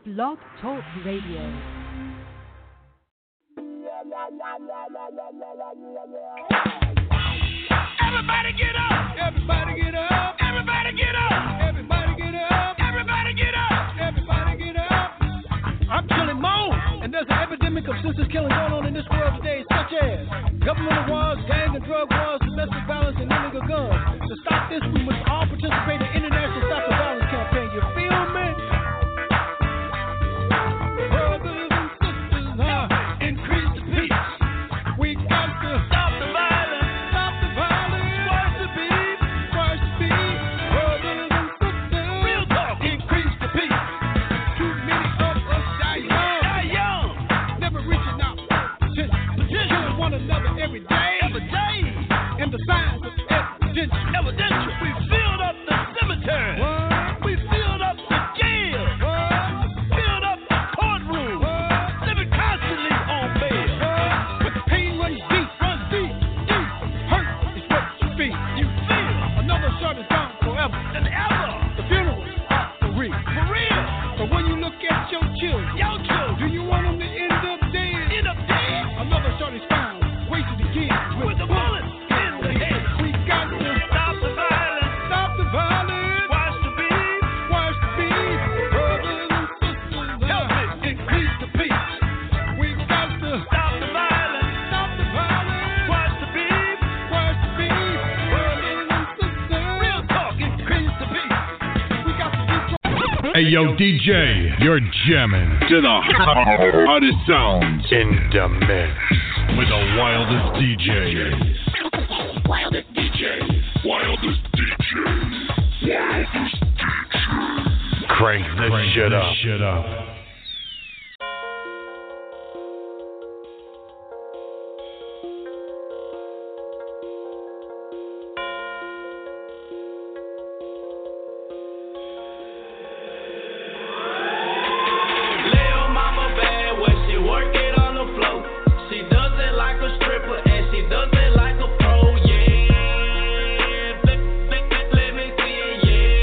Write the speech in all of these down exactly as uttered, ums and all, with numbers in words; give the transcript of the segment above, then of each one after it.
Blog Talk Radio. Everybody get up! Everybody get up! Everybody get up! Everybody get up! Everybody get up! Everybody get up! I'm killing more, and there's an epidemic of senseless killing going on in this world today, such as governmental wars, gang and drug wars, domestic violence, and illegal guns. To stop this, we must all participate in the International Stop the Violence campaign. You feel me? Brothers and sisters, huh? Increase the peace. We got to stop the violence. Stop the violence. Squash the beef. Squash the beef. Brothers and sisters. Real talk. Increase the peace. Too many of us die young. Die young. Never reaching out. Potential. Killing one another every day. Every day. And the signs of evidential. Evidential. We filled up the cemetery. What? We filled up the jail. What? Filled up the courtroom. What? Living constantly on bail. What? But the pain runs deep. Runs deep. Deep. Hurt is what you feel. You feel. Another shot is gone forever. And ever. The funerals are for real. For real. But when you look at your children. Your children. Do you want them to end up dead? End up dead. Another shot is found. Wasted again. With, with the bullets in the head. We got to stop the violence. Stop the violence. Watch the beef. Watch the beef. Brothers and sisters. Help me increase the peace. We got to stop the violence. Stop the violence. Watch the beef. Watch the beef. Brothers and sisters. Real talk. Increase the peace. We got to do. Hey yo, D J, you're jamming to the hottest sounds in the mix with the wildest D Js. Wildest D Js. Wildest D Js. Wildest D Js. Crank this Crank shit this up. shit up. Lil' mama bad when she work it on the floor. She does it like a stripper and she does it like a pro, yeah. Let, let, let, let me see it,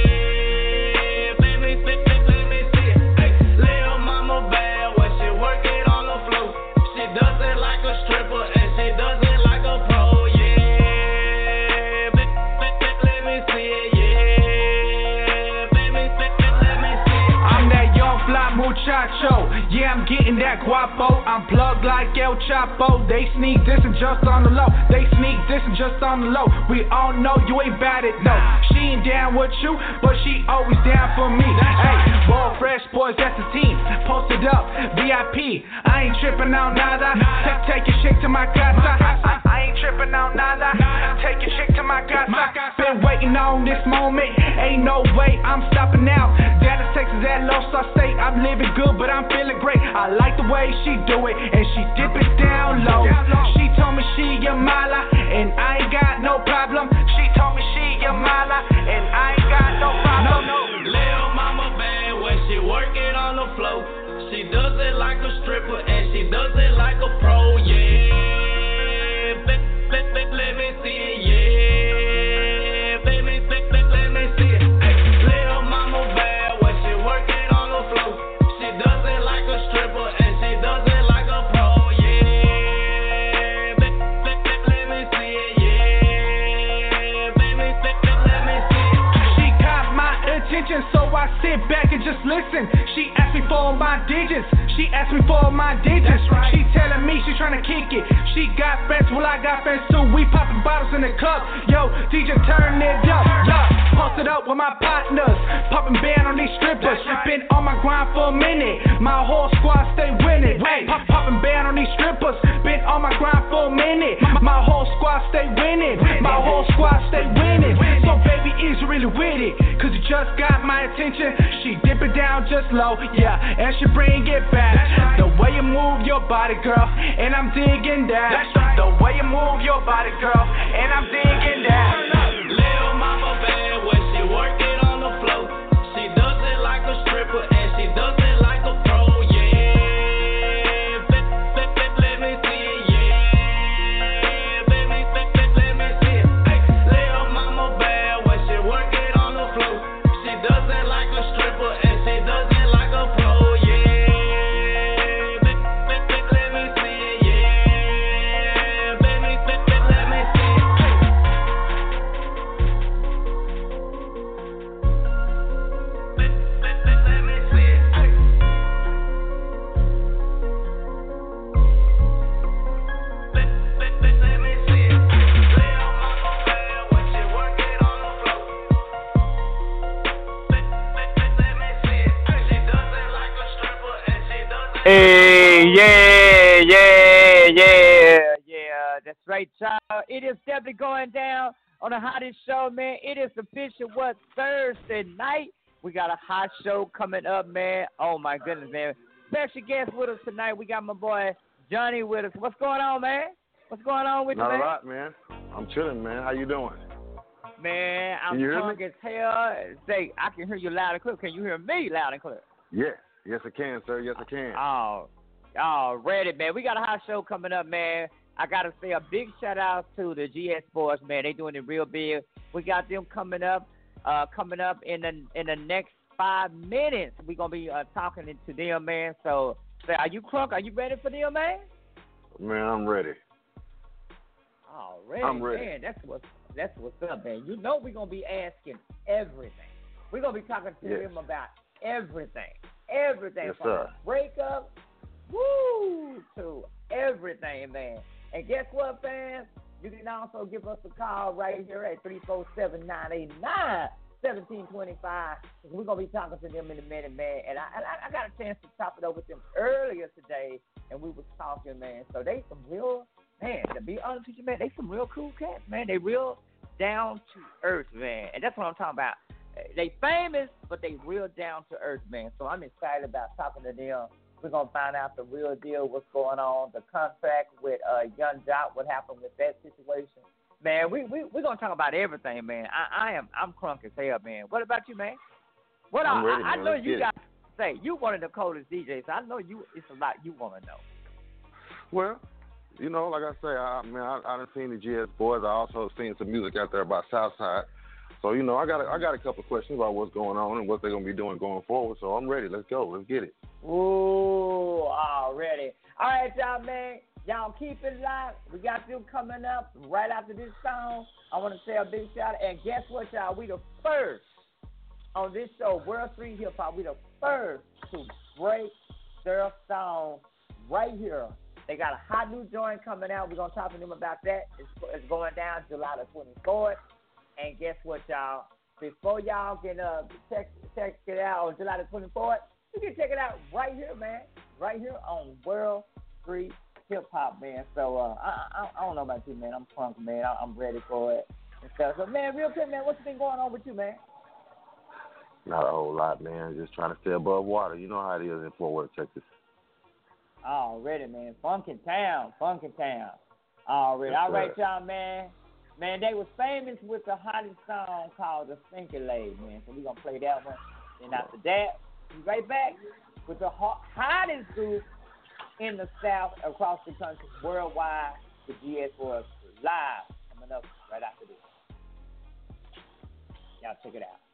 yeah. Let me, let, let, let me see it. Hey, Lil' mama bad when she work it on the floor. She does it like a stripper and she does it like a pro, yeah. Let, let, let, let me see it, yeah. Let me, let, let, let me see it. I'm that young fly muchacho. Yeah, I'm getting that guapo. I'm plugged like El Chapo. They sneak this and just on the low. They sneak this and just on the low. We all know you ain't bad at no. She ain't down with you, but she always down for me. Hey, Ball Fresh Boys, that's the team. Posted up, V I P. I ain't tripping on nada. Take, take your shit to my casa. I, I ain't tripping on nada. Take your shit to my casa. Been waiting on this moment. Ain't no way I'm stopping now. Dallas, Texas, at Los State. I'm living good, but I'm feeling great. I like the way she do it, and she dip it down low. She told me she a mala, and I ain't got no problem. She told me she a mala, and I ain't got no problem. No, no. Lil' mama bad when she work it on the floor. She does it like a stripper and she does it like a pro, yeah. Let, let, let, let me see it, yeah. Let me, let, let, let me see it. Ay, Lil' mama bad when she work it on the floor. She does it like a stripper and she does it like a pro, yeah. Let, let, let, let me see it, yeah. Let me, let, let, let me see it. She caught my attention, so I sit back and just listen. She asked me for my digits. She asked me for my digits. Right. She telling me she tryna kick it. She got friends, well I got friends too. We popping bottles in the club. Yo, D J turn it up. Yeah, posted up with my partners, popping band on these strippers. Right. Been on my grind for a minute. My whole squad stay winning. Hey, pop, popping band on these strippers. Been on my grind for a minute. My whole squad stay winning. My whole squad stay winning. So baby, is you really with it? Cause you just got my attention. She dip it down just low, yeah, and she bring it back. The way you move your body, girl, and I'm digging that. The way you move your body, girl, and I'm digging that. Lil' mama bad when she work it on the floor. She does it like a stripper and she does it like a pro, yeah. Let, let, let, let me see it, yeah. Let me, let, let, let me see it. Ay, Lil' mama bad when she work it on the floor. She does it like a stripper and she does it like a pro, yeah. Hey, yeah, yeah, yeah, yeah. That's right, child. It is definitely going down on the hottest show, man. It is official, what, Thursday night? We got a hot show coming up, man. Oh, my goodness, man. Special guest with us tonight. We got my boy Johnny with us. What's going on, man? What's going on with Not you, man? Not a lot, man. I'm chilling, man. How you doing? Man, I'm drunk as hell. Say, I can hear you loud and clear. Can you hear me loud and clear? Yes. Yes, I can, sir. Yes, I can. Oh, oh, ready, man. We got a hot show coming up, man. I got to say a big shout-out to the G S Boys, man. They doing it real big. We got them coming up, uh, coming up in the in the next five minutes. We're going to be uh, talking to them, man. So, say, are you crunk? Are you ready for them, man? Man, I'm ready. Oh, ready, I'm ready. Man. That's what's, that's what's up, man. You know we're going to be asking everything. We're going to be talking to yes. them about everything. Everything yes, from sir. the breakup, woo, to everything, man. And guess what, fans? You can also give us a call right here at three four seven, nine eight nine, one seven two five. We're going to be talking to them in a minute, man. And I, and I, I got a chance to talk it over with them earlier today, and we was talking, man. So they some real, man, to be honest with you, man, they some real cool cats, man. They real down to earth, man. And that's what I'm talking about. They famous, but they real down to earth, man. So I'm excited about talking to them. We're going to find out the real deal, what's going on, the contract with uh, Young Jock, what happened with that situation. Man, we, we, we're going to talk about everything, man. I, I am, I'm crunk as hell, man. What about you, man? What I'm I, ready, I, I man. know Let's you get got to say, you one of the coldest D Js, so I know you. It's a lot you want to know. Well, you know, like I say, I man, I, I done seen the G S Boys. I also seen some music out there about Southside. So, you know, I got a, I got a couple of questions about what's going on and what they're going to be doing going forward. So I'm ready. Let's go. Let's get it. Ooh, already. All right, y'all, man. Y'all keep it locked. We got them coming up right after this song. I want to say a big shout out. And guess what, y'all? We the first on this show, World Street Hip Hop. We the first to break their song right here. They got a hot new joint coming out. We're going to talk to them about that. It's, it's going down July the twenty-fourth. And guess what, y'all? Before y'all can uh, check, check it out on July the twenty-fourth, you can check it out right here, man. Right here on World Street Hip Hop, man. So uh, I, I I don't know about you, man. I'm crunk, man. I, I'm ready for it and stuff. So, man, real quick, man, what's been going on with you, man? Not a whole lot, man. Just trying to stay above water. You know how it is in Fort Worth, Texas. Already, man. Funkin' Town. Funkin' Town. Already. Yes, All right, sir. y'all, man. Man, they was famous with the hottest song called The Stinky Leg, man. So we're going to play that one. And after that, we right back with the hot, hottest group in the South, across the country, worldwide, the G S Boys live coming up right after this. Y'all check it out.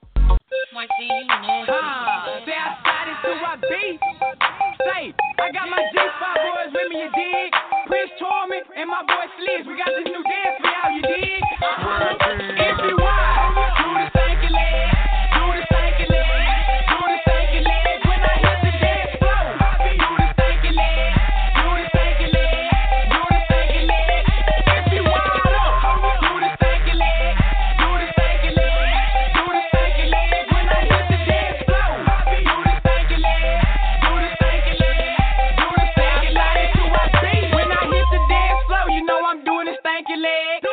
Ah, Southside is who I be. Say, I got my G five boys with me, you dig? Chris Torment and my boy Sliz, we got this new dance for y'all, you dig? If you want, do the stanky leg, do the stanky leg, do the stanky leg. When I hit the dance floor, do the stanky leg, do the stanky leg, do the stanky leg. If you want, do the stanky leg, do the stanky leg, do the stanky leg. When I hit the dance floor, do the stanky leg, do the stanky leg, do the stanky leg. That's who I be. When I hit the dance floor, you know I'm doing the stanky leg.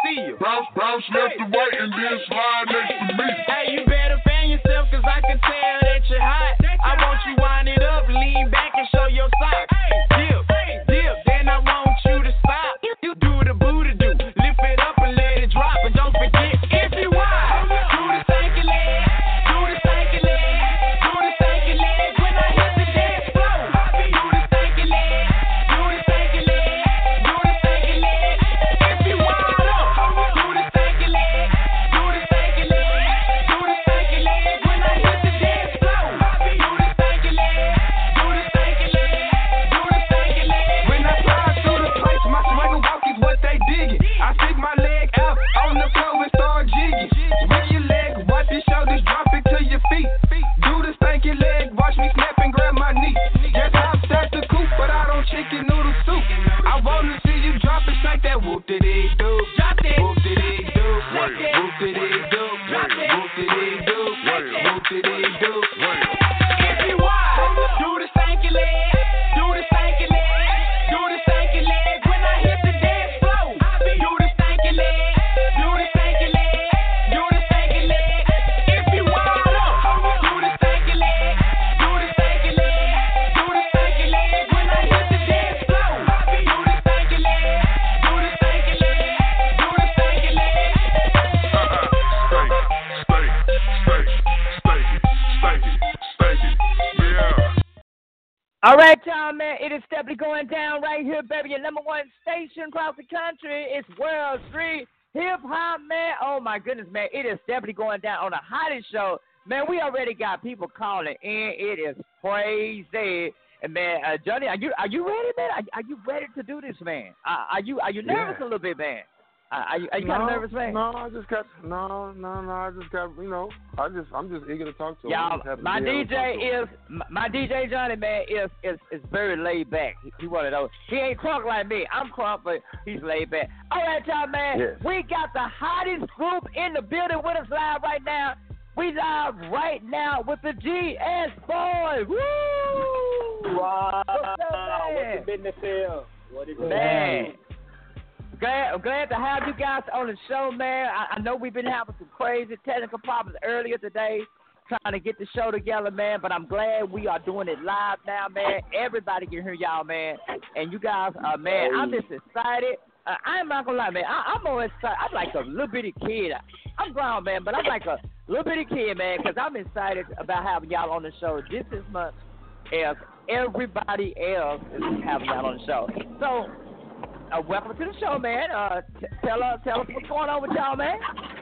see you. Bounce, bounce left to right and then slide next to me. Hey, you better fan yourself, cause I can tell that you're hot. I want you wind it up, lean back and show your socks. Dip, dip, then I want you to stop. You do the booty do, lift it up and let it drop. And don't forget, if you wild, do the stanky leg, do the stanky leg, do the stanky leg. When I hit the dance floor, do the stanky leg, do the stanky leg, do the stanky leg. If you wild up, do the stanky leg, do the stanky leg, do the stanky leg. When I hit the dance floor, do the stanky leg, do the stanky leg, do the stanky leg. When I slide through the place, my swagger walk is what they digging. I stick my leg out on the floor and start jigging. With your leg, watch your shoulders, drop it to your feet. Do the stanky leg, watch me snap and grab my knee. Guess I'm stacked the coop, but I don't chicken noodle soup. I wanna see you drop it, shake that whoop did it do. Drop it, Whoop did it do. Drop it. Whoop did it do. Drop it. Whoop did it do. Whoop did it do. if you wild, do the stanky leg, do the stanky leg, do the stanky leg. When I hit the dance floor, do the stanky leg, do the stanky leg, do the stanky leg. If you wild up, do the stanky leg, do the stanky leg, do the stanky leg. When I hit the dance floor, do the stanky leg, do the stanky leg, do the stanky leg. All right, y'all, man. It is definitely going down right here, baby. Your number one station across the country. It's World Street Hip Hop, man. Oh, my goodness, man. It is definitely going down on the hottest show. Man, we already got people calling in. It is crazy. And, man, uh, Johnny, are you are you ready, man? Are, are you ready to do this, man? Uh, are you are you nervous Yeah. a little bit, man? Uh, are you, are you no, kind of nervous, man? No, I just got no, no, no. I just got you know. I just I'm just eager to talk to him. I'm Y'all, just happy to my be able D to J talk to him. is my, my D J Johnny, man, is is is very laid back. He, he one of those. He ain't crunk like me. I'm crunk, but he's laid back. All right, y'all, man. Yes. We got the hottest group in the building with us live right now. We live right now with the G S Boys. Woo! Wow. What's up, man? What's the business here? What is it? Man. Glad, I'm glad to have you guys on the show, man. I, I know we've been having some crazy technical problems earlier today trying to get the show together, man, but I'm glad we are doing it live now, man. Everybody can hear y'all, man. And you guys, uh, man, I'm just excited. Uh, I'm not going to lie, man. I, I'm always excited. I'm like a little bitty kid. I'm grown, man, but I'm like a little bitty kid, man, because I'm excited about having y'all on the show just as much as everybody else is having y'all on the show. So, Uh, welcome to the show, man. Uh, t- tell us, tell us what's going on with y'all, man.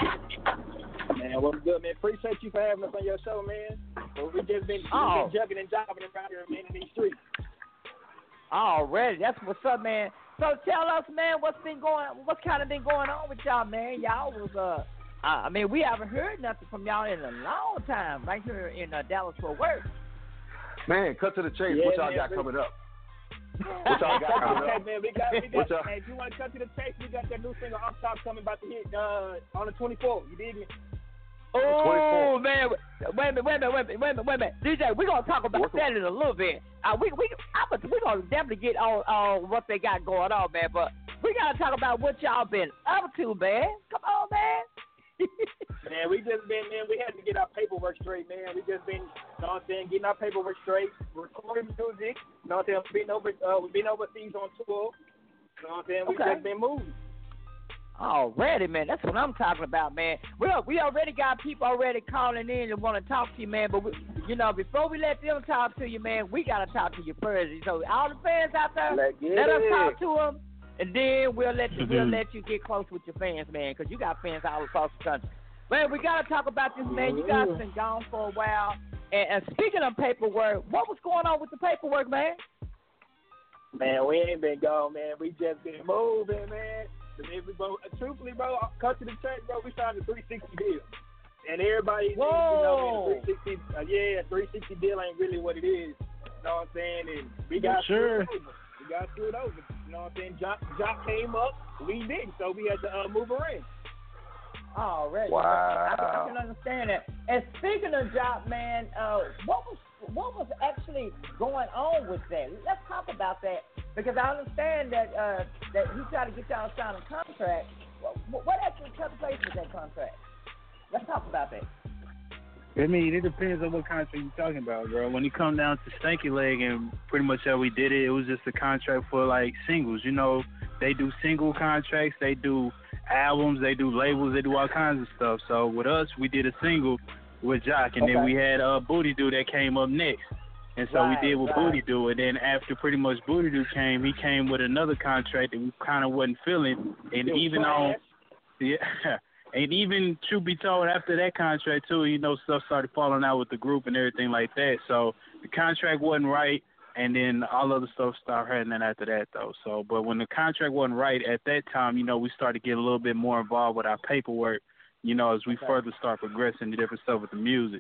Man, what's good, man? Appreciate you for having us on your show, man. Well, we just been, Oh. we been jugging and jobbing around here, man, in these streets. Already, that's what's up, man. So tell us, man, what's been going, what's kind of been going on with y'all, man? Y'all was, uh, uh, I mean, we haven't heard nothing from y'all in a long time, right here in uh, Dallas Fort Worth. Man, cut to the chase. Yeah, what y'all man, got we- coming up? What y'all got coming Okay, up? man, we got, we What got, y'all- man, if you want to cut to the chase, we got that new single, Up Top, coming about to hit uh, on the twenty-fourth. You dig me? Oh man, wait a minute, wait a minute, wait a minute, wait a minute, wait a minute. D J, we're gonna talk about What's that in a little bit. Uh, we we I'm a, we're gonna definitely get on on what they got going on, man. But we gotta talk about what y'all been up to, man. Come on, man. Man, we just been, man, we had to get our paperwork straight, man. We just been, you know what I'm saying, getting our paperwork straight, recording music, you know what I'm saying, we've been, over, uh, we've been overseas on tour, you know what I'm saying, we Okay. just been moving. Already, man. That's what I'm talking about, man. We we already got people already calling in and want to talk to you, man. But we, you know, before we let them talk to you, man, we gotta talk to you first. So all the fans out there, Let's get let us it. talk to them, and then we'll let you we'll let you get close with your fans, man, because you got fans all across the country. Man, we gotta talk about this, man. You guys been gone for a while. And, and speaking of paperwork, what was going on with the paperwork, man? Man, we ain't been gone, man. We just been moving, man. And if we, bro, truthfully, bro, cut to the church, bro, we started a three sixty deal. And everybody, Whoa. you know, man, a three sixty, uh, yeah, a three sixty deal ain't really what it is. You know what I'm saying? And we got Sure. screwed over. We got screwed over. You know what I'm saying? Jock, Jock came up, we didn't, so we had to uh, move around. Already. Wow. I, can, I can understand that. And speaking of Jock, man, uh, what was what was actually going on with that? Let's talk about that because I understand that uh, that he tried to get y'all to sign a contract, what, what actually took place with that contract? Let's talk about that. I mean, it depends on what contract you're talking about, bro. When you come down to Stanky Leg and pretty much how we did it, it was just a contract for, like, singles. You know, they do single contracts, they do albums, they do labels, they do all kinds of stuff. So with us, we did a single with Jock, and okay. then we had uh, Booty Doo that came up next. And so right, we did with right. Booty Doo, and then after pretty much Booty Doo came, he came with another contract that we kind of wasn't feeling. And even on, yeah, and even truth be told, after that contract too, you know, stuff started falling out with the group and everything like that. So the contract wasn't right, and then all other stuff started happening after that though. So, but when the contract wasn't right at that time, you know, we started getting a little bit more involved with our paperwork, you know, as we okay. further start progressing the different stuff with the music.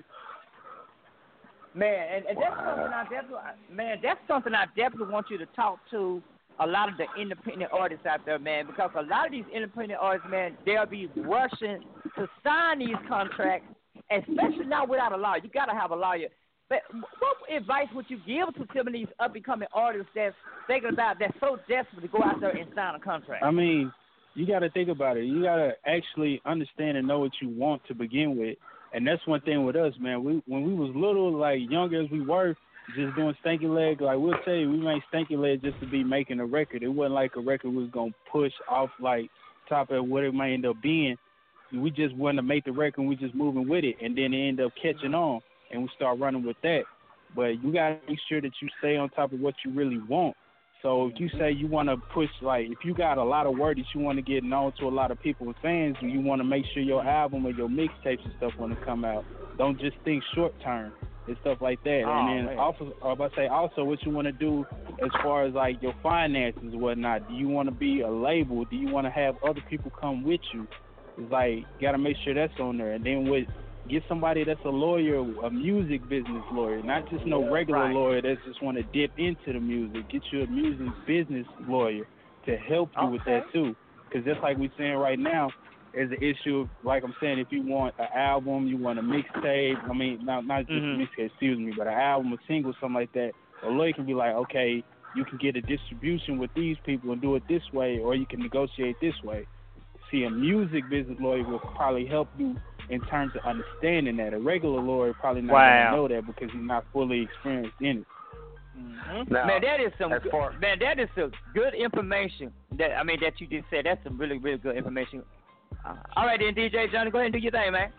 Man, and, and that's wow. something I definitely, man, that's something I definitely want you to talk to a lot of the independent artists out there, man, because a lot of these independent artists, man, they'll be rushing to sign these contracts, especially now without a lawyer. You got to have a lawyer. But what advice would you give to some of these up-and-coming artists that's thinking about, that's so desperate to go out there and sign a contract? I mean, you got to think about it. You got to actually understand and know what you want to begin with. And that's one thing with us, man. We when we was little, like younger as we were, just doing Stanky Leg, like we'll tell you, we made Stanky Leg just to be making a record. It wasn't like a record we was going to push off like top of what it might end up being. We just wanted to make the record and we just moving with it. And then it ended up catching on and we start running with that. But you got to make sure that you stay on top of what you really want. So if you say you want to push, like if you got a lot of word that you want to get known to a lot of people and fans, and you want to make sure your album or your mixtapes and stuff want to come out, don't just think short term and stuff like that. Oh, and then man. also, I was about to say also what you want to do as far as like your finances and whatnot. Do you want to be a label? Do you want to have other people come with you? It's like you got to make sure that's on there. And then with get somebody that's a lawyer, a music business lawyer, not just no regular right. lawyer that just want to dip into the music. Get you a music business lawyer to help you okay. with that too. Because just like we're saying right now, there's an issue of, like I'm saying, if you want an album, you want a mixtape, I mean, not, not just mm-hmm. a mixtape, excuse me, but an album, a single, something like that, a lawyer can be like, okay, you can get a distribution with these people and do it this way, or you can negotiate this way. See, a music business lawyer will probably help you in terms of understanding that. A regular lawyer probably not wow. going to know that because he's not fully experienced in it. Mm-hmm. Now, man, that is some good, far, man, that is some good information. That I mean, that you just said. That's some really, really good information. Uh, all right, then, D J Johnny, go ahead and do your thing, man.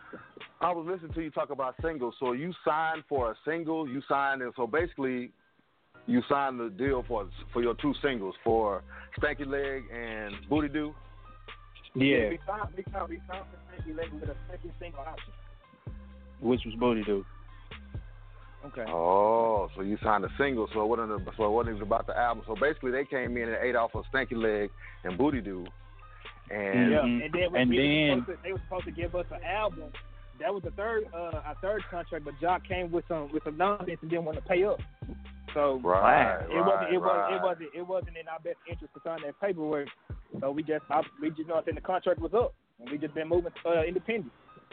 I was listening to you talk about singles. So you signed for a single. You signed, and so basically, you signed the deal for for your two singles for Stanky Leg and Booty Doo. Yeah. We signed, we signed, we signed for Stanky Leg with a second single option. Which was Booty Doo. Okay. Oh, so you signed a single, so it wasn't so it wasn't even about the album. So basically, they came in and ate off of Stanky Leg and Booty Doo, and yeah, mm-hmm. and then, and we then were to, they were supposed to give us an album. That was the third, uh, our third contract, but Jock came with some with some nonsense and didn't want to pay up. So right, it right, wasn't it right. wasn't it wasn't it wasn't in our best interest to sign that paperwork. So we just I, we just know that the contract was up, and we just been moving uh, independent.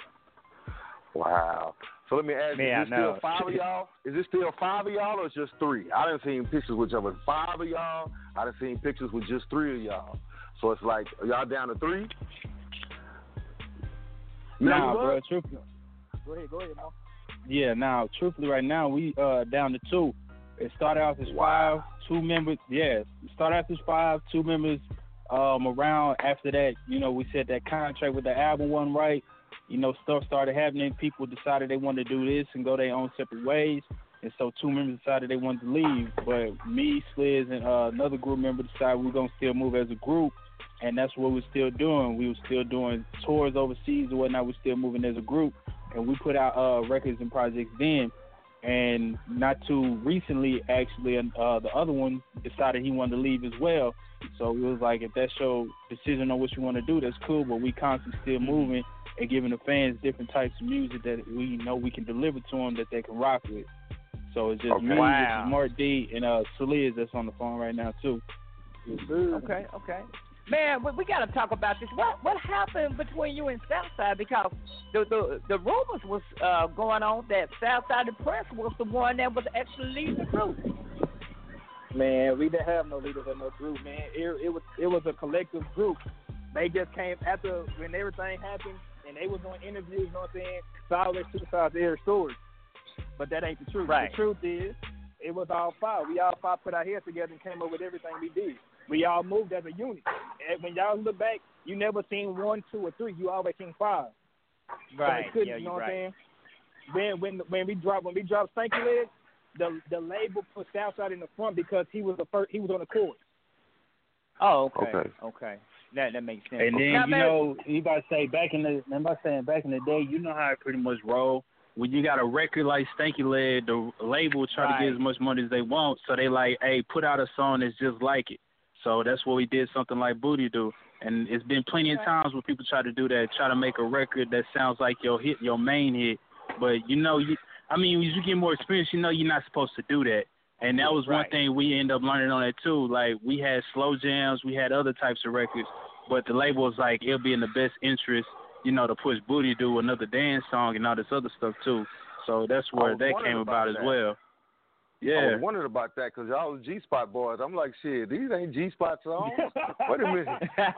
Wow. So let me ask you, Man, is it still five of y'all? Is it still five of y'all or just three? I done seen pictures with y'all with five of y'all. I done seen pictures with just three of y'all. So it's like, are y'all down to three? Nah, bro, truthfully. Go ahead, go ahead, Mo. Yeah, now, truthfully, right now, we uh down to two. It started off as five, two members. Yeah, it started off as five, two members. Um, around after that, you know, we said that contract with the album wasn't right. You know, stuff started happening. People decided they wanted to do this and go their own separate ways. And so two members decided they wanted to leave. But me, Sliz, and uh, another group member decided we were going to still move as a group. And that's what we're still doing. We were still doing tours overseas and whatnot. We're still moving as a group. And we put out uh, records and projects then. And not too recently, actually, uh, the other one decided he wanted to leave as well. So it was like, if that's your decision on what you want to do, that's cool. But we constantly still moving and giving the fans different types of music that we know we can deliver to them that they can rock with. So it's just okay. me, wow. Mark D, and uh, Saliz that's on the phone right now, too. Okay, okay. Man, we, we got to talk about this. What what happened between you and Southside? Because the the, the rumors was uh, going on that Southside the Prince was the one that was actually leading the group. Man, we didn't have no leaders or no group, man. It, it was it was a collective group. they just came after when everything happened and they was on interviews, you know what I'm saying? Solid two sides of every story. But that ain't the truth. Right. The truth is, it was all five. We all five put our heads together and came up with everything we did. We all moved as a unit. And when y'all look back, you never seen one, two, or three. You always seen five. Right. So yeah, you you're know what right. I'm saying? When when when we drop when we drop Stanky Leg, the the label put Southside in the front because he was the first. He was on the chorus. Oh, okay. Okay. Okay. That that makes sense. And then Now, you man- know, you about to say back in the, I'm about saying back in the day, you know how it pretty much roll. When you got a record like Stanky Leg, the label try Right. to get as much money as they want, so they like, hey, put out a song that's just like it. So that's what we did, something like Booty Do. And it's been plenty of times where people try to do that, try to make a record that sounds like your hit, your main hit. But you know, you, I mean, as you get more experience, you know you're not supposed to do that. And that was one Right. thing we end up learning on that too. Like we had slow jams, we had other types of records, but the label was like, it'll be in the best interest, you know, to push Booty Do, another dance song, and all this other stuff too. So that's I where was that wondering came about about as that. well. I Yeah. was wondering about that because y'all was G-Spot boys. I'm like, shit, these ain't G-Spot songs. Wait a minute.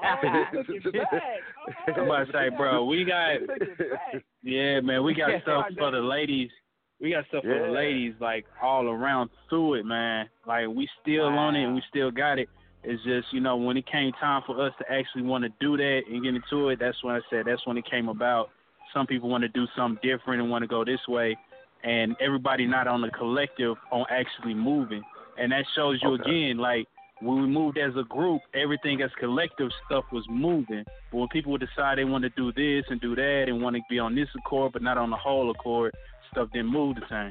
I'm about to say, bro, we got, yeah, man, we got stuff for the ladies. We got stuff for Yeah. the ladies, like, all around through it, man. Like, we still on it and we still got it. It's just, you know, when it came time for us to actually want to do that and get into it, that's when I said that's when it came about. Some people want to do something different and want to go this way, and everybody not on the collective on actually moving. And that shows you Okay. again, like, when we moved as a group, everything as collective stuff was moving. But when people would decide they want to do this and do that and want to be on this accord but not on the whole accord, stuff didn't move the same.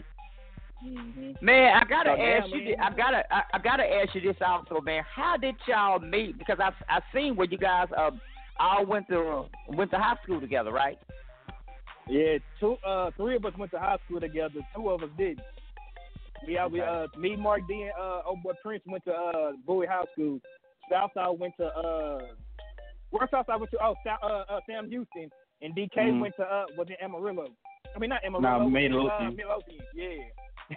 Man, I gotta So now, ask you. man- thi- I gotta. I, I gotta ask you this also, man. How did y'all meet? Because I I seen where you guys uh all went to went to high school together, right? Yeah, two, uh, three of us went to high school together. Two of us didn't. We, uh, we, uh, me, Mark D, and uh, old boy Prince went to uh, Bowie High School. Southside went to uh, where Southside went to? Oh, South, uh, uh, Sam Houston, and D K Mhm. went to uh, was in Amarillo. I mean, not Amarillo. Nah, was in, Midlothian. Uh, Midlothian. Yeah.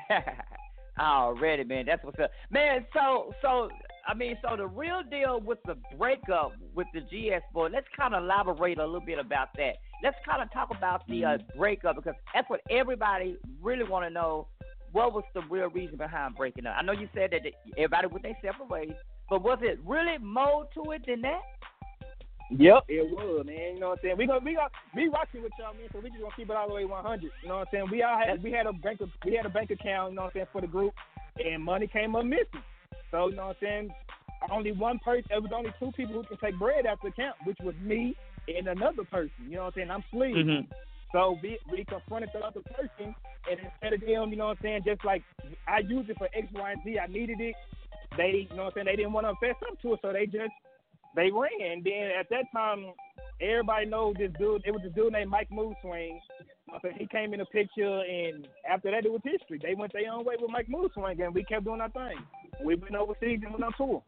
Already, man. That's what's up, man. So, so I mean, so the real deal with the breakup with the G S boy. Let's kind of elaborate a little bit about that. Let's kind of talk about the uh, breakup because that's what everybody really want to know. What was the real reason behind breaking up? I know you said that everybody went their separate ways, but was it really more to it than that? Yep, it was, man. You know what I'm saying? We gonna we gonna be rocking with y'all, man. So we just gonna keep it all the way one hundred. You know what I'm saying? We all had we had a bank of, we had a bank account. You know what I'm saying, for the group, and money came up missing. So you know what I'm saying? Only one person. It was only two people who can take bread out the account, which was me and another person. You know what I'm saying? I'm sleep. Mhm. So we we confronted the other person, and instead of them, you know what I'm saying, just like I used it for X, Y, and Z. I needed it. They, you know what I'm saying, they didn't want to fess up to it, so they just. They ran. Then at that time, everybody knows this dude. It was this dude named Mike Mood Swing. So he came in the picture, and after that, it was history. They went their own way with Mike Mood Swing, and we kept doing our thing. We went overseas and went on tour.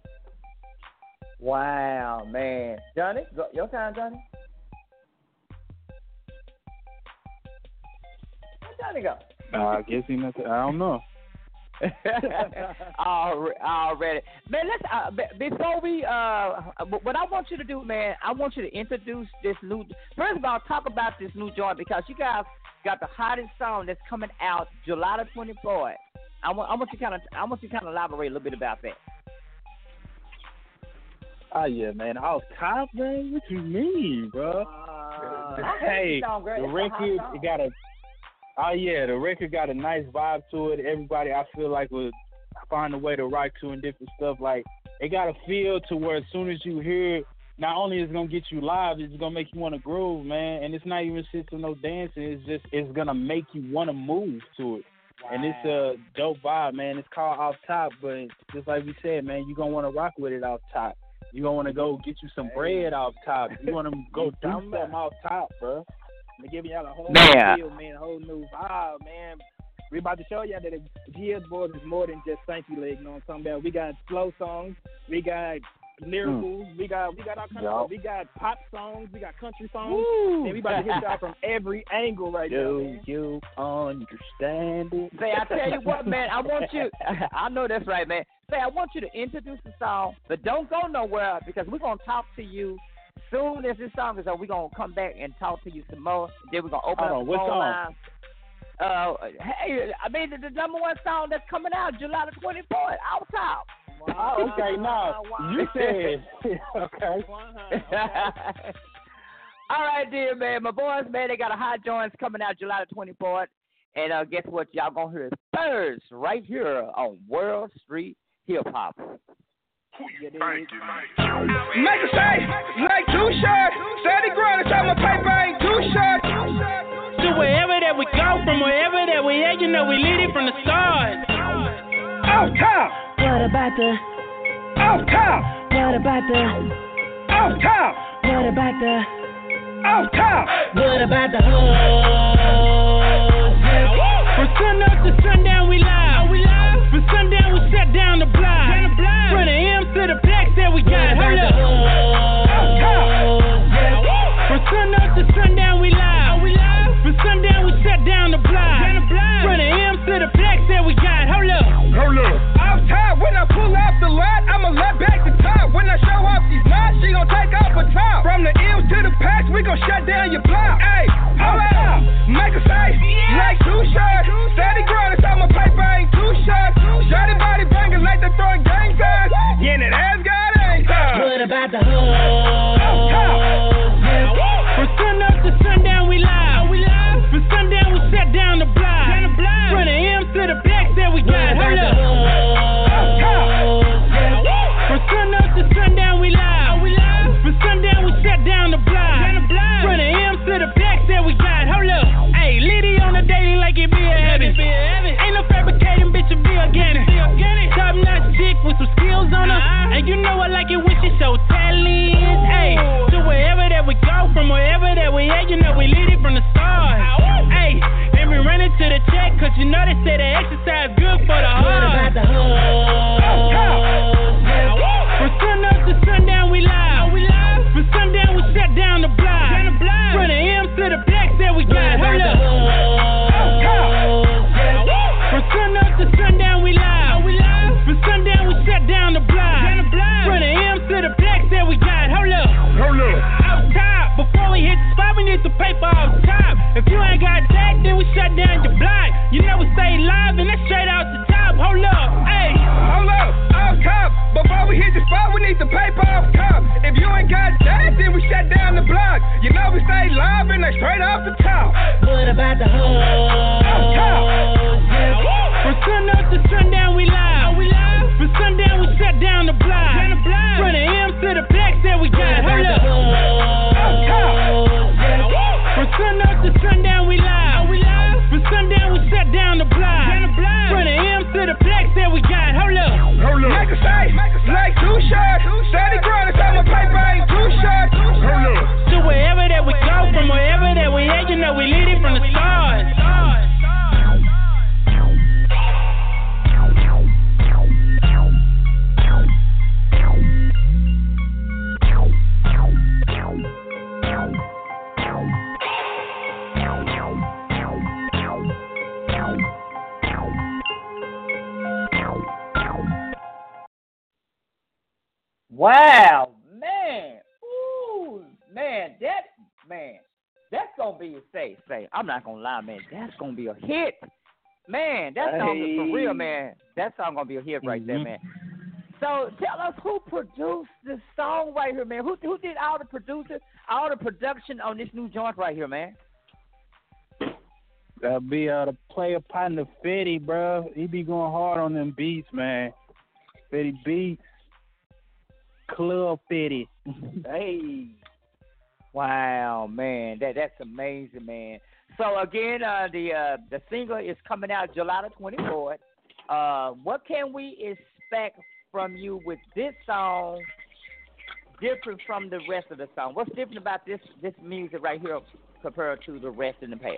Wow, man. Johnny, go, your time, Johnny. Where'd Johnny go? Uh, I guess he must. I don't know. Alre- Already, man. Let's uh, b- before we uh, what I want you to do, man. I want you to introduce this new. First of all, talk about this new joint because you guys got the hottest song that's coming out July the twenty-fourth. I want I want you kind of I want you kind of elaborate a little bit about that. Oh yeah, man. Off top, man. What you mean, bro? Uh, hey, song, girl. the It's a hot record song. it got a. Oh yeah, the record got a nice vibe to it. Everybody, I feel like, would find a way to rock to and different stuff. Like it got a feel to where as soon as you hear it, not only is it gonna get you live, it's gonna make you want to groove, man. And it's not even shit to no dancing. It's just it's gonna make you want to move to it. Wow. And it's a dope vibe, man. It's called Off Top, but just like we said, man, you gonna want to rock with it off top. You gonna want to go get you some bread off top. You want to go do something off top, bro. I'm giving y'all a whole Man. new feel, man, a whole new vibe, man. We about to show y'all that the G S Boys is more than just Stanky Leg, you know what I'm talking about? We got slow songs, we got lyricals, mm. we got we got all kinds Yep. of stuff. We got pop songs, we got country songs, Woo. and we about to hit y'all from every angle right now. Do Man. you understand it? Say, I tell you what, man, I want you, I know that's right, man. Say, I want you to introduce the song, but don't go nowhere because we're going to talk to you soon as this song is over, we're going to come back and talk to you some more. Then we're going to open Hold up on, the what phone song? line. Uh, hey, I mean, the, the number one song that's coming out July the twenty-fourth, Out Top. Oh, okay, now, you said, okay. All right, dear man. My boys, man, they got a hot joints coming out July the twenty-fourth. And uh, guess what? Y'all going to hear it first right here on World Street Hip Hop. Thank you, Make a say, like too short. Steady growing, time my paper ain't too short. So wherever that we go, from wherever that we at, you know we lead it from the start. Off top, What about the, off top, what about the, off top, what about the, off top. what about the hoes? From sun up to sundown, we live. We live. From sundown, we shut down the block. From the M to the blacks that we got. Hold up. From sun up to sundown, we live. We live. From sundown, we shut down the block. From the M to the blacks that we got. Hold up. Hold up. Off top, when I pull off the lot, I'ma let back the top. When I show off these knots, she gon' take off a top. From the M's to the packs, we gon' shut down your block. Hey, hold up. Make a say, like too short. Steady growing, time my paper ain't too short. Shotty body banging like they throwing gang signs. Yeah, that ass got ain't time. What about the hoes? From sun up to sundown, we live. We live. From sundown, we shut down the block. From the M to the blacks that we got. Hold up. From sun up to sundown, we live. We live. From sundown, we shut down the block. From the M to the blacks that we got. Hold up. Hey, Liddy on the daily like it be a habit. Ain't no fabricating, bitch, it be organic. Top notch chick with some skills on her. And you know I like it when she show talent. Hey, so wherever that we go, from wherever that we at, you know we lead it from the start. Hey, and we run into the check, cause you know they say the exercise good for the heart. What about the hoes? From sun up to sundown, we live. From sundown, we shut down the block. From the M to the blacks that we got. Hold up. From sun up to sundown, we live. From sundown, we shut down the block. From the M to the blacks that we got. Hold up. Hold up. Out top, before we hit the spot, we need the paper off top. If you ain't got that, then we shut down your block. You know we stay live and that's straight out the top. Hold up, hey. Hold up, off top. Before we hit the spot, we need the paper off top. If you ain't got that, then we shut down the block. You know we stay live and that's straight off the top. What about the hoes? Off top. From sun up to sundown, we live. From sundown, we shut down the block. From the M to the blacks that we got. Hold up. From sun up to sundown, we live. From sundown, we shut down the block. From the M to the blacks that we got. Hold up. Hold up. Make a say, like too short. Steady growing, time my paper ain't too short. Hold up. So wherever that we go, from wherever that we at, you know we lead it from the start. Wow, man. Ooh, man, that, man, that's going to be, say, say, I'm not going to lie, man, that's going to be a hit. Man, that song is for real, man. That song going to be a hit right mm-hmm. there, man. So tell us who produced this song right here, man. Who who did all the producing, all the production on this new joint right here, man? That'll be uh, the player partner Fetty, bro. He be going hard on them beats, man. Fetty beats. Club Fetty. Hey. Wow, man. That that's amazing, man. So again, uh, the uh, the single is coming out July the twenty-fourth. Uh, what can we expect from you with this song different from the rest of the song? What's different about this this music right here compared to the rest in the past?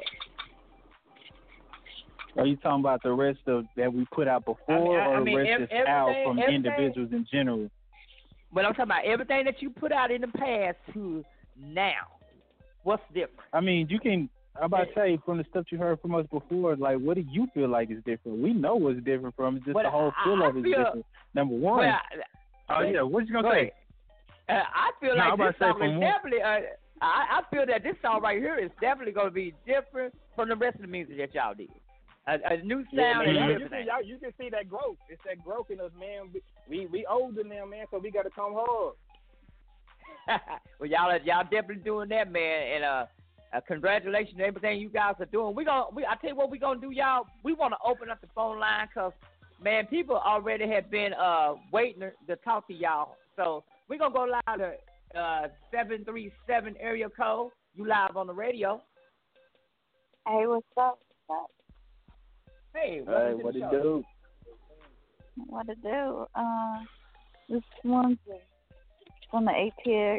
Are you talking about the rest of that we put out before, I mean, I, or I mean, the rest ev- that's out from individuals in general? But I'm talking about everything that you put out in the past to now. What's different? I mean, you can. I'm about to say, from the stuff you heard from us before, like, what do you feel like is different? We know what's different from it. Just but the whole feel I, of it is feel, different. Number one. Well, oh, yeah. What you going to say? Uh, I feel No, like I'm about this to say song from is one- definitely. Uh, I, I feel that this song right here is definitely going to be different from the rest of the music that y'all did. A, a new Yeah, sound man, and y'all, you, everything. can, y'all, you can see that growth. It's that growth in us, man. We we, we older now, man, so we got to come hard. Well, y'all are, y'all definitely doing that, man. And uh, uh, congratulations on everything you guys are doing. We gonna, we, I tell you what, we gonna do, y'all. We want to open up the phone line because, man, people already have been uh waiting to talk to y'all. So we gonna go live to uh seven three seven area code. You live on the radio. Hey, what's up? What's up? Hey, Hey, welcome to what the it show. do? What to do? Uh, this one's from the A T X.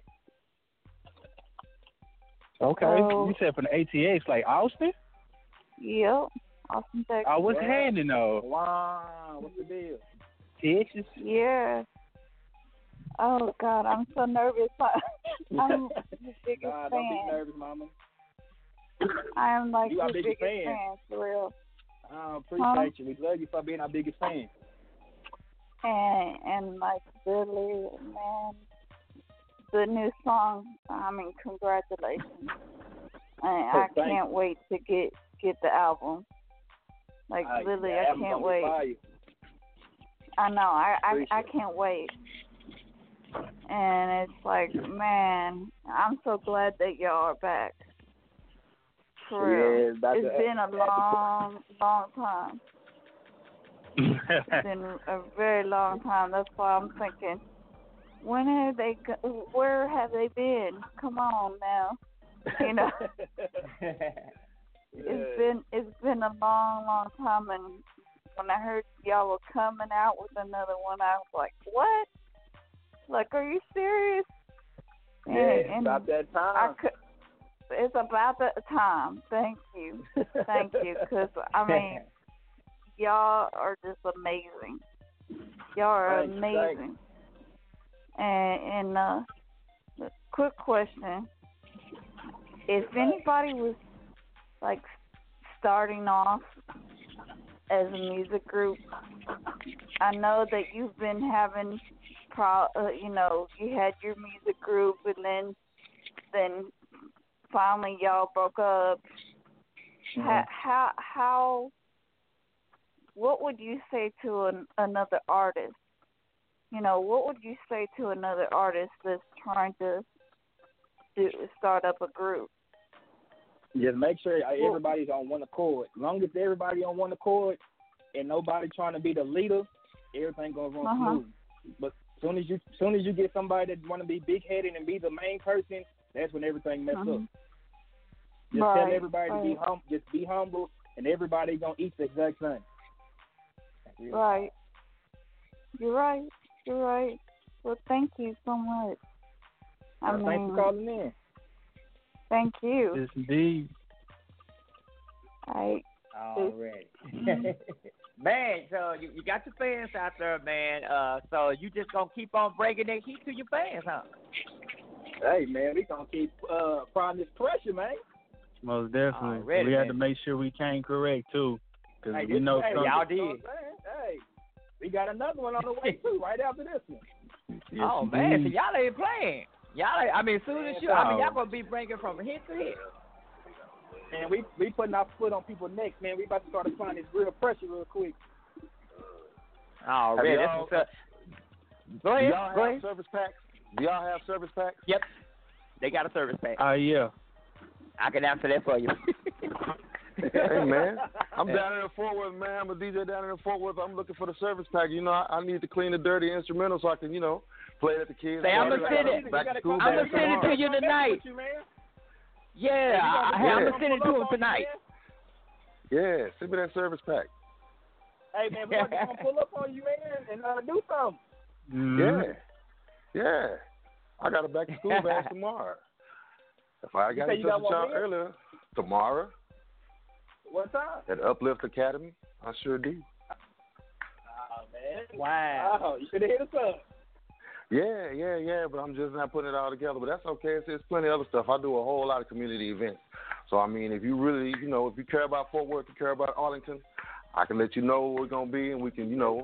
Okay. Oh. You said from the A T X, like Austin? Yep. Austin, Texas. Oh, what's Yeah. happening though? Wow, what's the deal? Texas? Yeah. Oh God, I'm so nervous. I'm the biggest Nah, don't fan. be nervous, mama. I am like You our the biggest biggest fan. fan for real. I appreciate Huh? you. We love you for being our biggest fan. And and like Billy, man, the new song. I mean, congratulations. And I Thank can't wait to get get the album. Like Uh, Lily, yeah, I I'm can't gonna be wait. fire. I know. I, I I Appreciate can't wait. And it's like, man, I'm so glad that y'all are back. For real. Yeah, it's about It's to been a happen. long, long time. It's been a very long time. That's why I'm thinking, when have they? Go- where have they been? Come on now, you know. It's been it's been a long, long time, and when I heard y'all were coming out with another one, I was like, what? Like, are you serious? Yeah, And, it's and about that I time. could. It's about that time. Thank you, thank you, because I mean, y'all are just amazing. Y'all are Thanks, amazing. And and uh, quick question: if anybody was like starting off as a music group, I know that you've been having, pro, uh, you know, you had your music group, and then then finally y'all broke up. Mhm. How, how how what would you say to an, another artist? You know, what would you say to another artist that's trying to do start up a group? Just make sure everybody's on one accord. As long as everybody on one accord and nobody trying to be the leader, everything gonna run Uh-huh. smooth. But soon as you soon as you get somebody that want to be big headed and be the main person, that's when everything messes Uh-huh. up. Just Right, tell everybody to be right. hum, just be humble, and everybody gonna eat the exact same. Right. You're right. You're right. Well, thank you so much. I Uh, mean, thanks for calling in. thank you. Yes, indeed. I Already. Man, so you, you got your fans out there, man. Uh, so you just gonna keep on breaking that heat to your fans, huh? Hey man, we gonna keep uh applying this pressure, man. Most definitely. Already, we had man. to make sure we came correct too, because Hey, we this- know hey, some. y'all you know did. what I'm saying? Hey, we got another one on the way too, right after this one. Yes, Oh man, so indeed. y'all ain't playing. Y'all, ain't, I mean, as soon as Man, you, I mean, no. y'all gonna be breaking from hit to hit. And we we putting our foot on people's necks, man. We about to start applying this real pressure real quick. Already, Have that's y'all- what's up. Go Do ahead, y'all go have ahead. service packs? Do y'all have service packs? Yep, they got a service pack. Uh, yeah. I can answer that for you. Hey man, I'm down in the Fort Worth, man. I'm a D J down in the Fort Worth. I'm looking for the service pack. You know, I, I need to clean the dirty instrumental so I can, you know, play it at the kids. Say, I'ma party. send it- Back to school I'ma back send it tomorrow. to you tonight. Yeah, I, I, I'm gonna send it to him tonight. Yeah, send me that service pack. Hey man, we're gonna pull up on you, man, and uh, do something. Mhm. Yeah, yeah. I got a back to school bash tomorrow. If I You got say in you touch got with y'all one when? earlier, tomorrow What time? at Uplift Academy, I sure do. Oh man. Wow. Oh, you should have hit us up. Yeah, yeah, yeah, but I'm just not putting it all together. But that's okay. It's, it's plenty of other stuff. I do a whole lot of community events. So, I mean, if you really, you know, if you care about Fort Worth, you care about Arlington, I can let you know where we're going to be, and we can, you know,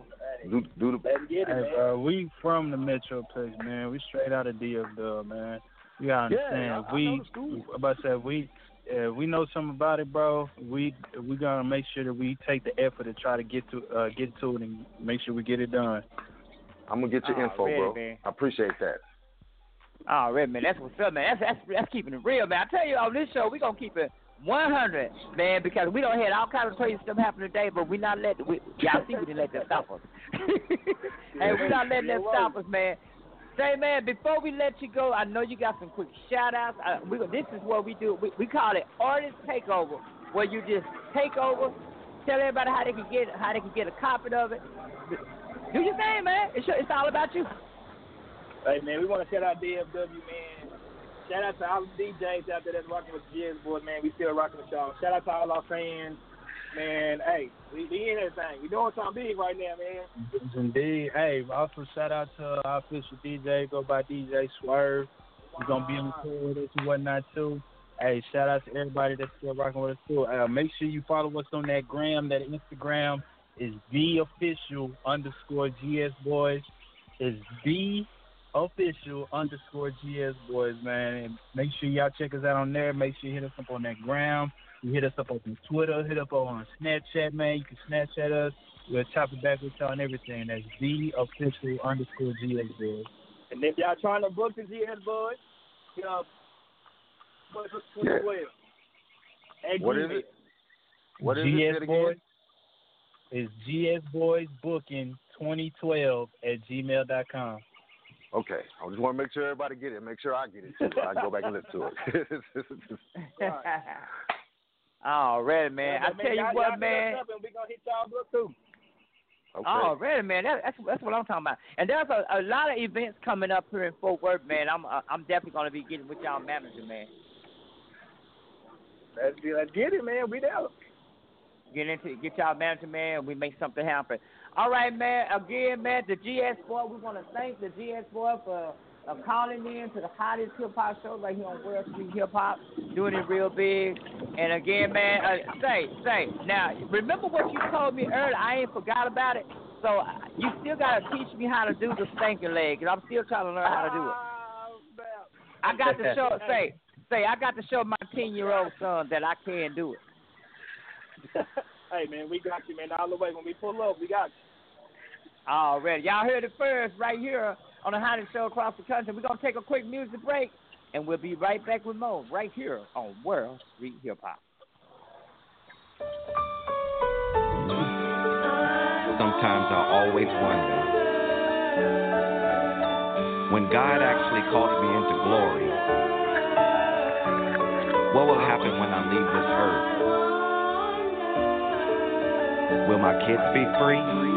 Do, do the. Let's get it, Hey, man. bro, we from the Metroplex, man. We straight out of D F W, man. You gotta Yeah, understand. I- I we, know the school. about to say, we, uh, we know something about it, bro. We we gonna make sure that we take the effort to try to get to uh, get to it and make sure we get it done. I'm gonna get your Oh, info, really, bro. man. I appreciate that. All right, man. That's what's up, man. That's, that's that's keeping it real, man. I tell you, on this show, we gonna keep it one hundred, man, because we don't had all kinds of crazy stuff happen today, but we not let we, y'all see we didn't let that stop us. Hey, we not letting that stop us, man. Say, man, before we let you go, I know you got some quick shout outs. Uh, we, this is what we do. We, we call it artist takeover, where you just take over, tell everybody how they can get how they can get a copy of it. Do your thing, man. It's, it's all about you. Hey, man, we want to shout out D F W, man. Shout out to all the D Js out there that's rocking with the G S Boys, man. We still rocking the show. Shout out to all our fans. Man, hey, we, we in everything. We doing something big right now, man. Yes, indeed. Hey, also shout out to our official D J. Go by D J Swerve. He's gonna be on the tour with us and whatnot too. Hey, shout out to everybody that's still rocking with us too. Uh, make sure you follow us on that gram. That Instagram is the official underscore G S Boys. Is the official underscore G S Boys, man. And make sure y'all check us out on there. Make sure you hit us up on that gram. You hit us up on Twitter, hit up on Snapchat, man. You can Snapchat us. We'll chop it back with y'all and everything. That's the official underscore G S Boys. And if y'all trying to book the G S Boys, you know, book us twenty twelve. At What is Gmail. it? What is G it? S Say it Boys again? is G S Boys Booking twenty twelve at gmail dot com. Okay. I just want to make sure everybody get it. Make sure I get it too. I go back and listen to it. Already, man. Yeah, I but, tell you y'all, what, y'all man. hit us up and we gonna hit y'all up too. Okay. Already, man. That, that's that's what I'm talking about. And there's a, a lot of events coming up here in Fort Worth, man. I'm uh, I'm definitely gonna be getting with y'all manager, man. Let's get, let's get it, man. We there. Get into get y'all manager, man, and we make something happen. All right, man. Again, man, the G S Boy. We want to thank the G S Boy for uh, calling in to the hottest hip hop show right here on World Street Hip Hop, doing it real big. And again, man, uh, say say now. Remember what you told me earlier? I ain't forgot about it. So uh, you still gotta teach me how to do the stinking leg, and I'm still trying to learn how to do it. I got to show say say I got to show my ten year old son that I can do it. Hey, man, we got you, man, all the way. When we pull up, we got you. Already. Y'all heard it first right here on the hottest show across the country. We're going to take a quick music break, and we'll be right back with more right here on World Street Hip Hop. Sometimes I always wonder, when God actually calls me into glory, what will happen when I leave this earth? Will my kids be free?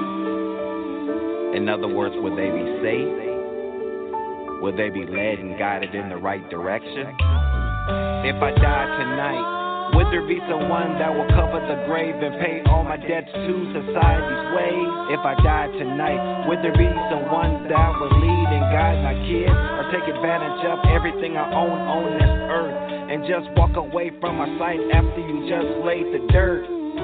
In other words, will they be safe? Will they be led and guided in the right direction? If I die tonight, would there be someone that will cover the grave and pay all my debts to society's ways? If I die tonight, would there be someone that will lead and guide my kids or take advantage of everything I own on this earth and just walk away from my sight after you just laid the dirt?